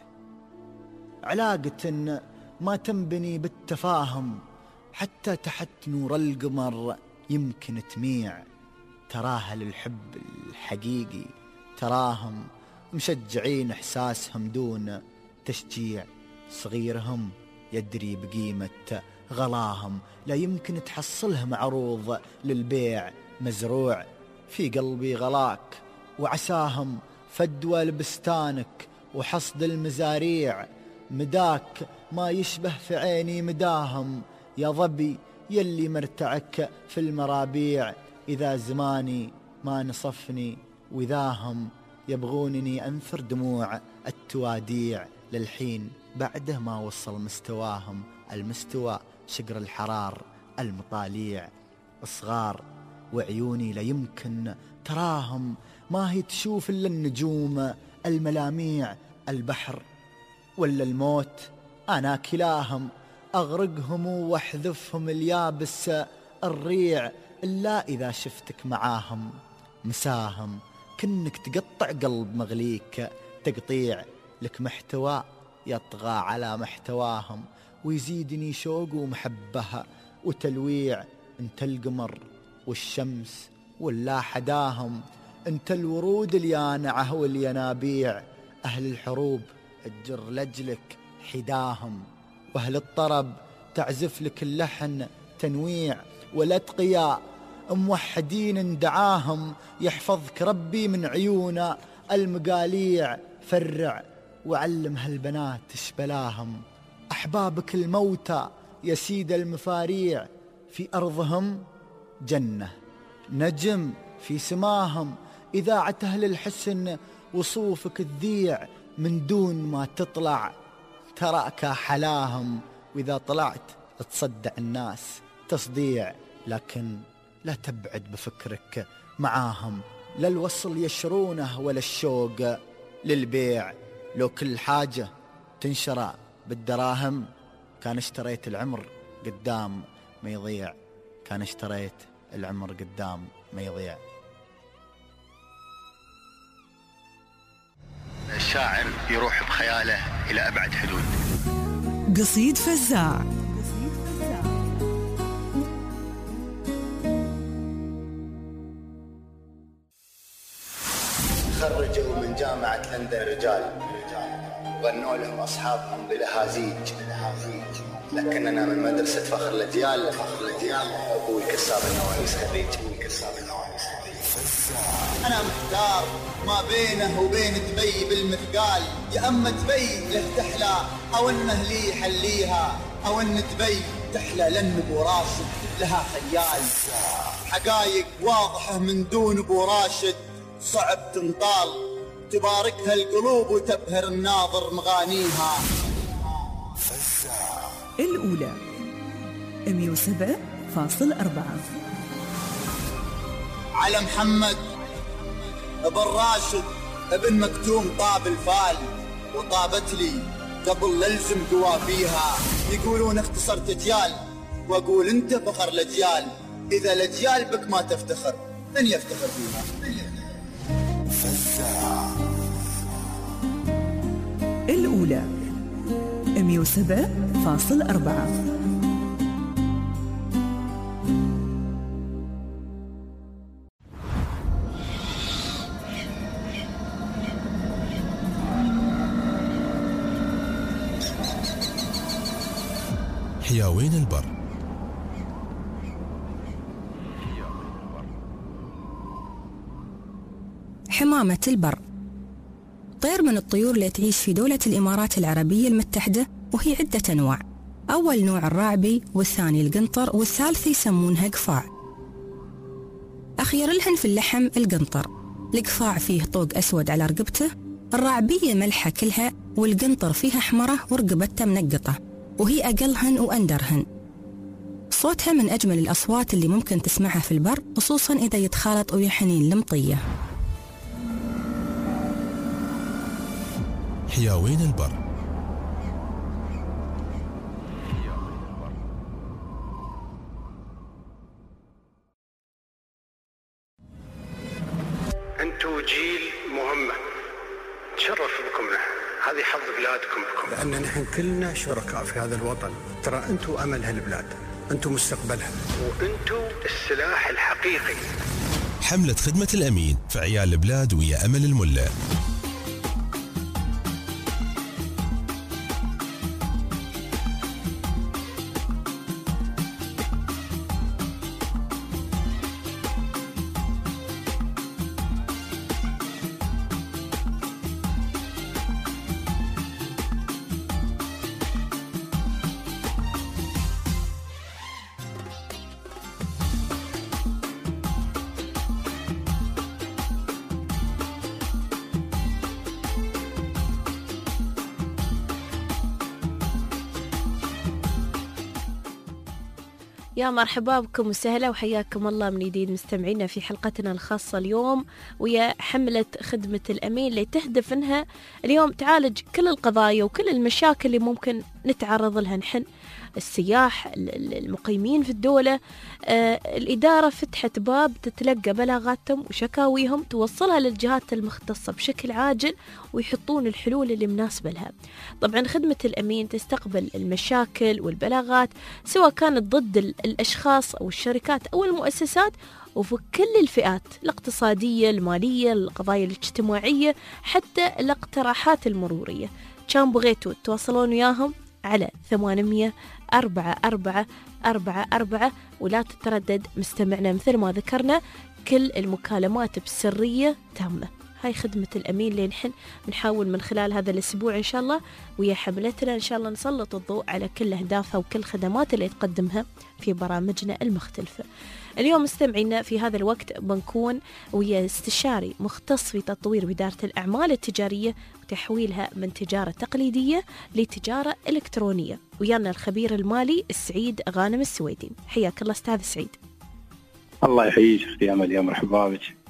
علاقة ما تنبني بالتفاهم، حتى تحت نور القمر يمكن تميع. تراها للحب الحقيقي، تراهم مشجعين احساسهم دون تشجيع. صغيرهم يدري بقيمة غلاهم، لا يمكن تحصلهم عروض للبيع. مزروع في قلبي غلاك وعساهم، فدوى لبستانك وحصد المزاريع. مداك ما يشبه في عيني مداهم، يا ظبي يلي مرتعك في المرابيع. إذا زماني ما نصفني وذاهم، يبغونني أنثر دموع التواديع. للحين بعده ما وصل مستواهم، المستوى شقر الحرار المطاليع. صغار وعيوني لا يمكن تراهم، ما هي تشوف إلا النجوم الملاميع. البحر ولا الموت أنا كلاهم، أغرقهم واحذفهم اليابس الريع. إلا إذا شفتك معاهم مساهم، كنك تقطع قلب مغليك تقطيع. لك محتوى يطغى على محتواهم، ويزيدني شوق ومحبة وتلويع. انت القمر والشمس ولا حداهم، انت الورود اليانعة والينابيع. أهل الحروب تجر لجلك حداهم، وأهل الطرب تعزف لك اللحن تنويع. والأتقياء موحدين دعاهم، يحفظك ربي من عيون المقاليع. فرع وعلم هالبنات شبلاهم، أحبابك الموتى يا سيد المفاريع. في أرضهم جنة نجم في سماهم، إذاعة أهل الحسن وصوفك تذيع. من دون ما تطلع تراك حلاهم، وإذا طلعت تصدع الناس تصديع. لكن لا تبعد بفكرك معاهم، لا الوصل يشرونه ولا الشوق للبيع. لو كل حاجة تنشرى بالدراهم كان اشتريت العمر قدام ما يضيع، كان اشتريت العمر قدام ما يضيع. الشاعر يروح بخياله إلى أبعد حدود. قصيد فزاع. خرجوا من جامعة لندن رجال غنوا لهم أصحابهم بلهازيج، لكننا من مدرسة فخر الأجيال. أبوي كساب النواميس خريج. أنا محتار ما بينه وبين دبي بالمثقال، يا أما دبي له تحلى أو إنه لي يحليها، أو إن دبي تحلى لأن أبو راشد لها خيال. حقايق واضحة من دون أبو راشد صعب تنطال، تباركها القلوب وتبهر الناظر مغانيها. الأولى مية وسبعة فاصل أربعة. على محمد ابن راشد ابن مكتوم طاب الفال، وطابت لي قبل للزم قوافيها. يقولون اختصرت اجيال واقول انت فخر الاجيال، اذا الاجيال بك ما تفتخر من يفتخر فيها. الأولى مية وسبعة فاصل أربعة. حياوين البر. حمامة البر طير من الطيور اللي تعيش في دولة الإمارات العربية المتحدة، وهي عدة أنواع. أول نوع الراعبي، والثاني القنطر، والثالث يسمونها قفاع. أخير لهن في اللحم القنطر. القفاع فيه طوق أسود على رقبته، الراعبية ملحة كلها، والقنطر فيها حمرة ورقبتها منقطة، وهي أقلهن وأندرهن. صوتها من أجمل الأصوات اللي ممكن تسمعها في البر، خصوصاً إذا يتخالط ويا حنين المطية. حياوين البر. أنتوا جيل مهمة تشرف بكم نحن، هذه حظ بلادكم بكم، لأن نحن كلنا شركاء في هذا الوطن. ترى أنتوا أمل هالبلاد، أنتوا مستقبلها، وأنتوا السلاح الحقيقي. حملة خدمة الأمين في عيال البلاد ويا أمل الملا. يا مرحبا بكم وسهلا وحياكم الله من جديد مستمعينا في حلقتنا الخاصة اليوم ويا حملة خدمة الأمين اللي تهدف انها اليوم تعالج كل القضايا وكل المشاكل اللي ممكن نتعرض لها نحن السياح المقيمين في الدولة. آه الإدارة فتحت باب تتلقى بلاغاتهم وشكاويهم، توصلها للجهات المختصة بشكل عاجل ويحطون الحلول اللي مناسبة لها. طبعا خدمة الأمين تستقبل المشاكل والبلاغات سواء كانت ضد الأشخاص أو الشركات أو المؤسسات، وفي كل الفئات الاقتصادية، المالية، القضايا الاجتماعية، حتى الاقتراحات المرورية. كان بغيتوا تواصلون وياهم على ثمانمية أربعة أربعة أربعة أربعة، ولا تتردد مستمعنا مثل ما ذكرنا كل المكالمات بسرية تامة. هاي خدمة الأمين اللي نحن بنحاول من خلال هذا الأسبوع إن شاء الله ويا حملتنا إن شاء الله نسلط الضوء على كل أهدافها وكل خدمات اللي تقدمها في برامجنا المختلفة. اليوم مستمعينا في هذا الوقت بنكون ويا استشاري مختص في تطوير وإدارة الأعمال التجارية وتحويلها من تجارة تقليدية لتجارة إلكترونية، ويانا الخبير المالي السعيد غانم السويدي. حياك الله أستاذ سعيد. الله يحييك اختي امل، يا مرحبا بك.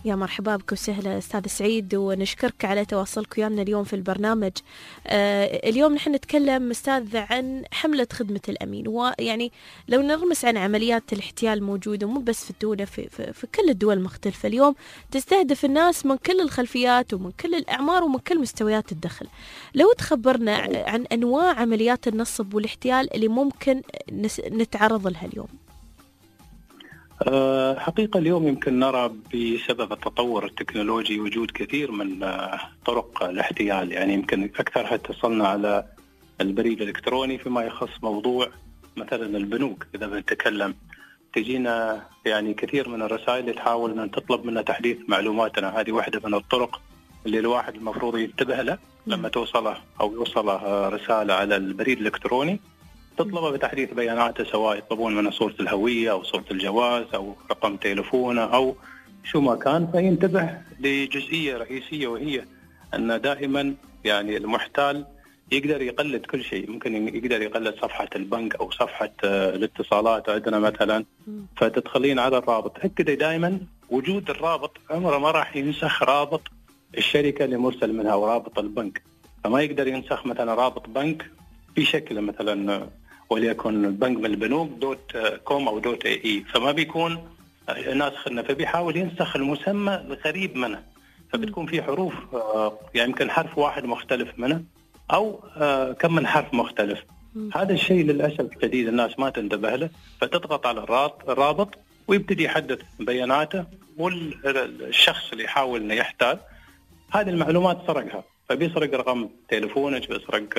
يا مرحبا بك وسهلا أستاذ سعيد، ونشكرك على تواصلك ويانا اليوم في البرنامج. آه اليوم نحن نتكلم أستاذ عن حملة خدمة الأمين، ويعني لو نرمس عن عمليات الاحتيال موجودة مو بس في الدولة، في, في, في كل الدول المختلفة اليوم تستهدف الناس من كل الخلفيات ومن كل الأعمار ومن كل مستويات الدخل. لو تخبرنا عن أنواع عمليات النصب والاحتيال اللي ممكن نتعرض لها اليوم. حقيقة اليوم يمكن نرى بسبب التطور التكنولوجي وجود كثير من طرق الاحتيال، يعني يمكن أكثرها اتصلنا على البريد الإلكتروني فيما يخص موضوع مثلا البنوك. إذا بنتكلم تجينا يعني كثير من الرسائل اللي تحاول أن تطلب منا تحديث معلوماتنا. هذه واحدة من الطرق اللي الواحد المفروض ينتبه له لما توصله أو يوصله رسالة على البريد الإلكتروني تطلبه بتحديث بياناته، سواء يطلبون منه صورة الهوية أو صورة الجواز أو رقم تليفونه أو شو ما كان. فينتبه لجزئية رئيسية، وهي أن دائما يعني المحتال يقدر يقلد كل شيء. ممكن يقدر يقلد صفحة البنك أو صفحة الاتصالات عندنا مثلا، فتدخلين على الرابط تأكدي دائما وجود الرابط. عمره ما راح ينسخ رابط الشركة اللي مرسل منها أو رابط البنك، فما يقدر ينسخ مثلا رابط بنك في شكل مثلا وليكن بنك من البنوك دوت كوم أو دوت اي، فما بيكون ناسخنا، فبيحاول ينسخ المسمى القريب منه، فبتكون في حروف يعني يمكن حرف واحد مختلف منه أو كم من حرف مختلف. هذا الشيء للأسف الشديد الناس ما تنتبه له، فتضغط على الرابط ويبتدي يحدث بياناته، والشخص اللي يحاول انه يحتال هذه المعلومات سرقها، فبيسرق رقم تليفونك، بيسرق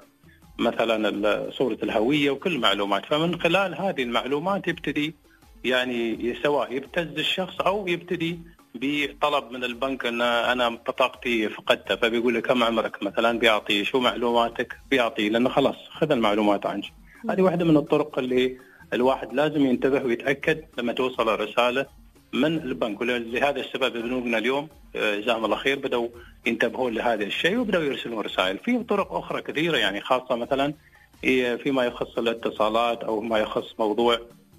مثلا صورة الهوية وكل معلومات. فمن خلال هذه المعلومات يبتدي يعني سواء يبتز الشخص أو يبتدي بطلب من البنك أن أنا بطاقتي فقدتها، فبيقول لك كم عمرك مثلا، بيعطي شو معلوماتك، بيعطي لأنه خلاص خذ المعلومات عنك. هذه واحدة من الطرق اللي الواحد لازم ينتبه ويتأكد لما توصل الرسالة من البنك. ولهذا السبب بنوكنا اليوم جزاهم الله خير بدأوا ينتبهون لهذا الشيء وبدأوا يرسلون رسائل. في طرق أخرى كثيرة يعني خاصة مثلا فيما يخص الاتصالات أو ما يخص موضوع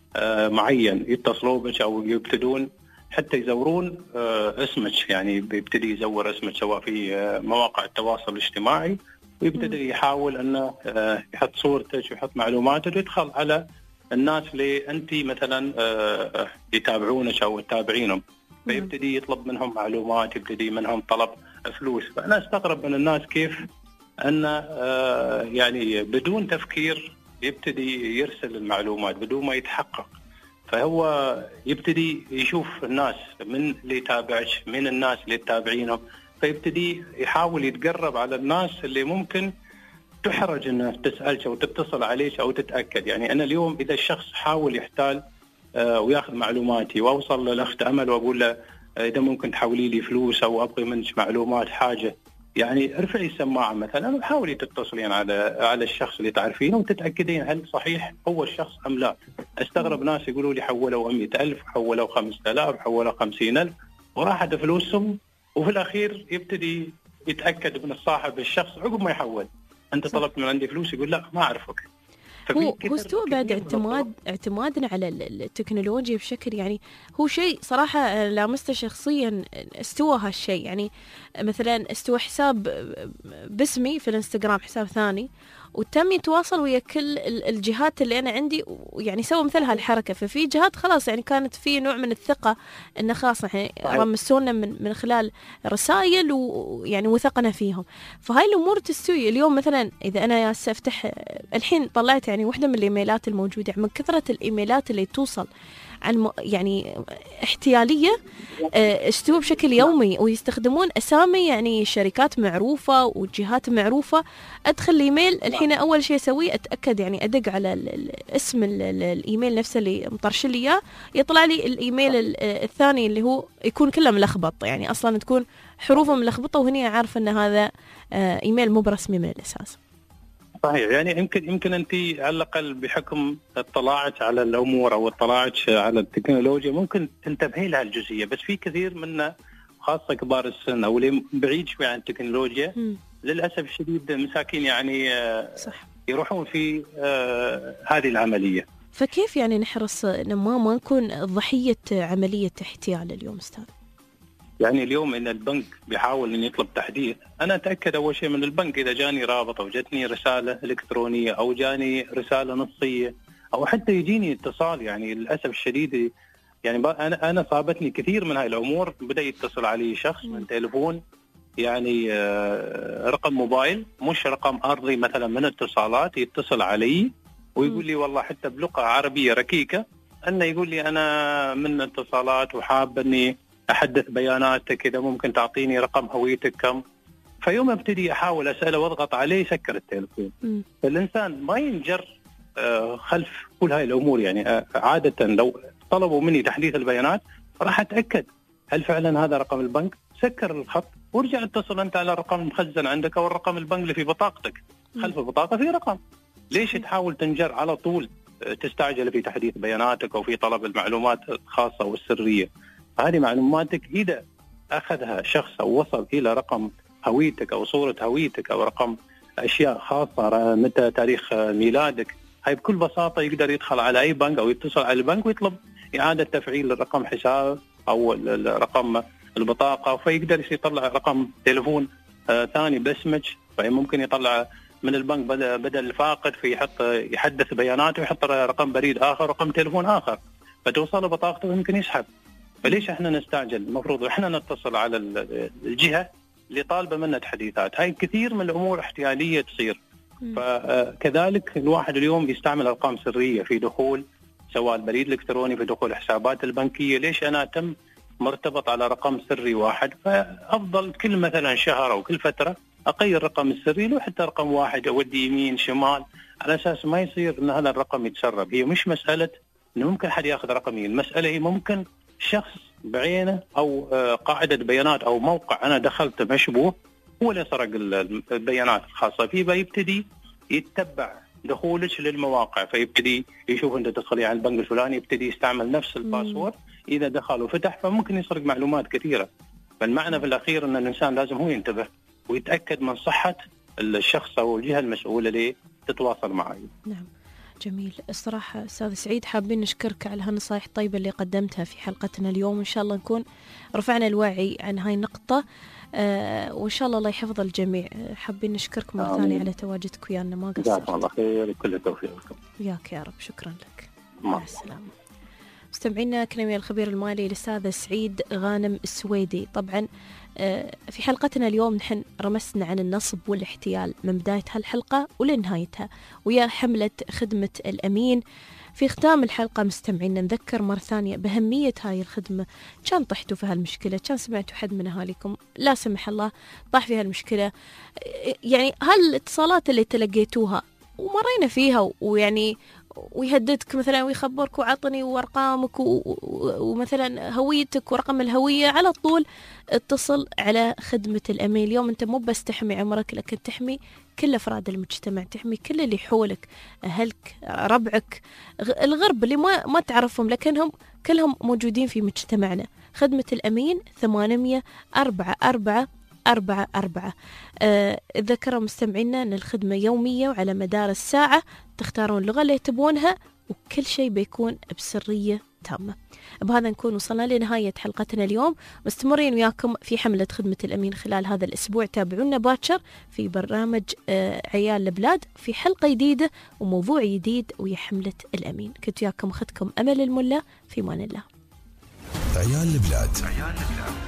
معين، يتصلوا بك أو يبتدون حتى يزورون اسمك، يعني بيبتدي يزور اسمك سواء في مواقع التواصل الاجتماعي، ويبتدي يحاول أنه يحط صورتك ويحط معلوماتك ويدخل على الناس اللي أنت مثلا يتابعونك أو تتابعينهم، فيبتدي يطلب منهم معلومات، يبتدي منهم طلب فلوس. فأنا استغرب من الناس كيف أن يعني بدون تفكير يبتدي يرسل المعلومات بدون ما يتحقق. فهو يبتدي يشوف الناس من اللي يتابعك، من الناس اللي تتابعينهم، فيبتدي يحاول يتقرب على الناس اللي ممكن تحرج انه تسألك او تتصل عليك او تتأكد. يعني انا اليوم اذا الشخص حاول يحتال آه وياخذ معلوماتي واوصل للاخت امل واقول له اذا ممكن تحولي لي فلوس او ابغي منك معلومات حاجه، يعني ارفعي السماعه مثلا وحاولي تتصلين على على الشخص اللي تعرفينه وتتاكدين هل صحيح هو الشخص ام لا. استغرب ناس يقولوا لي حولوا مئة ألف، حولوا خمسة آلاف، حولوا خمسين ألف، وراحت فلوسهم، وفي الاخير يبتدي يتاكد من الصاحب الشخص عقب ما يحول. انت طلبت من عندي فلوس، يقول لا ما اعرفك. هو هو استوى بعد اعتماد اعتمادنا على التكنولوجيا بشكل، يعني هو شيء صراحة لامسته شخصيا، استوى هالشيء. يعني مثلا استوى حساب باسمي في الانستغرام، حساب ثاني، وتم يتواصل ويا كل الجهات اللي أنا عندي، ويعني سوى مثل هالحركة. ففي جهات خلاص يعني كانت في نوع من الثقة إنه خلاص يعني رمسونا من من خلال رسائل، ويعني وثقنا فيهم. فهاي الأمور تستوي اليوم. مثلا إذا أنا ياسا أفتح الحين، طلعت يعني واحدة من الإيميلات الموجودة، من كثرة الإيميلات اللي توصل عن يعني احتيالية استوى بشكل يومي، ويستخدمون أسامي يعني شركات معروفة وجهات معروفة. أدخل الإيميل الحين أول شيء أسويه أتأكد، يعني أدق على اسم الإيميل نفسه اللي مطرش لي إياه، يطلع لي الإيميل الثاني اللي هو يكون كله ملخبط، يعني أصلا تكون حروفه ملخبطة، وهني عارفة أن هذا إيميل مو برسمي من الأساس. صحيح. يعني يمكن يمكن انت على الاقل بحكم اطلاعك على الامور او اطلاعك على التكنولوجيا ممكن تنتبهي لها الجزئيه، بس في كثير منا خاصه كبار السن او اللي بعيد شوي عن التكنولوجيا م. للاسف الشديد مساكين يعني صح. يروحون في آه هذه العمليه. فكيف يعني نحرص ان ما ما نكون ضحيه عمليه احتيال اليوم استاذ؟ يعني اليوم ان البنك بيحاول ان يطلب تحديث، انا اتاكد اول شيء من البنك اذا جاني رابط او جتني رساله الكترونيه او جاني رساله نصيه او حتى يجيني اتصال. يعني للاسف الشديد يعني انا انا صابتني كثير من هاي الامور، بدا يتصل علي شخص من تليفون يعني رقم موبايل مش رقم ارضي مثلا من اتصالات، يتصل علي ويقول لي والله حتى بلغه عربيه ركيكه انه يقول لي انا من اتصالات وحاب اني احدث بياناتك، اذا ممكن تعطيني رقم هويتك كم. فيوم ابتدي احاول اساله واضغط عليه يسكر التليفون. فالانسان ما ينجر خلف كل هاي الامور. يعني عاده لو طلبوا مني تحديث البيانات راح اتاكد هل فعلا هذا رقم البنك، سكر الخط وارجع اتصل انت على الرقم المخزن عندك او الرقم البنك اللي في بطاقتك. خلف البطاقه في رقم. ليش تحاول تنجر على طول تستعجل في تحديث بياناتك او في طلب المعلومات الخاصه والسريه؟ هذه معلوماتك اذا اخذها شخص او وصل الى رقم هويتك او صوره هويتك او رقم اشياء خاصه متى تاريخ ميلادك، هاي بكل بساطه يقدر يدخل على اي بنك او يتصل على البنك ويطلب اعاده تفعيل الرقم حساب او الرقم البطاقه، فيقدر يطلع رقم تليفون آه ثاني باسمك، فممكن يطلع من البنك بدل الفاقد فيحط يحدث بياناته ويحط رقم بريد اخر رقم تليفون اخر، فتوصل بطاقته ويمكن يسحب. فليش احنا نستعجل؟ المفروض احنا نتصل على الجهه اللي طالبه منا تحديثات. هاي كثير من الامور احتياليه تصير. فكذلك الواحد اليوم يستعمل ارقام سريه في دخول سواء البريد الالكتروني في دخول حسابات البنكيه. ليش انا تم مرتبط على رقم سري واحد؟ فافضل كل مثلا شهر او كل فتره اغير الرقم السري له حتى رقم واحد، اودي يمين شمال على اساس ما يصير ان هذا الرقم يتسرب. هي مش مساله انه ممكن حد ياخذ رقمي، المساله هي ممكن شخص بعينه او قاعده بيانات او موقع انا دخلت مشبوه هو اللي سرق البيانات الخاصه فيه، فيبتدي يتبع دخولك للمواقع، فيبتدي يشوف انت تدخلي على البنك الفلاني، يبتدي يستعمل نفس الباسورد، اذا دخل وفتح فممكن يسرق معلومات كثيره. فالمعنى في الاخير ان الانسان لازم هو ينتبه ويتاكد من صحه الشخص او الجهه المسؤوله اللي تتواصل معه. نعم جميل. الصراحة أستاذ سعيد حابين نشكرك على هالنصائح الطيبة اللي قدمتها في حلقتنا اليوم، إن شاء الله نكون رفعنا الوعي عن هاي النقطة آه وإن شاء الله الله يحفظ الجميع. حابين نشكرك مرة ثانية على تواجدك ويانا، ما قصرت. جزاكم الله خير وكل التوفيق لكم. وياك يا رب، شكرا لك. مع السلامة. مستمعينا كنا ويا الخبير المالي الأستاذ سعيد غانم السويدي. طبعا في حلقتنا اليوم نحن رمسنا عن النصب والاحتيال من بداية هالحلقة ولنهايتها ويا حملة خدمة الأمين. في ختام الحلقة مستمعينا نذكر مرة ثانية بأهمية هاي الخدمة. كان طحتوا في هالمشكلة، كان سمعتوا حد من أهاليكم لا سمح الله طاح في هالمشكلة، يعني هالاتصالات اللي تلقيتوها ومرينا فيها ويعني ويهددك مثلا ويخبرك وعطني وارقامك ومثلا هويتك ورقم الهوية، على طول اتصل على خدمة الأمين. اليوم انت مو بس تحمي عمرك لكن تحمي كل أفراد المجتمع، تحمي كل اللي حولك، أهلك، ربعك، الغرب اللي ما ما تعرفهم لكنهم كلهم موجودين في مجتمعنا. خدمة الأمين ثمانمية أربعة أربعة أربعة أربعة. أه ذكروا مستمعينا أن الخدمة يومية وعلى مدار الساعة، تختارون اللغة اللي تبونها وكل شيء بيكون بسرية تامة. بهذا نكون وصلنا لنهاية حلقتنا اليوم، مستمرين وياكم في حملة خدمة الأمين خلال هذا الأسبوع. تابعونا باكر في برنامج أه عيال البلاد في حلقة جديدة وموضوع جديد ويا حملة الأمين. كنت وياكم أختكم أمل الملا، في مان الله. عيال البلاد.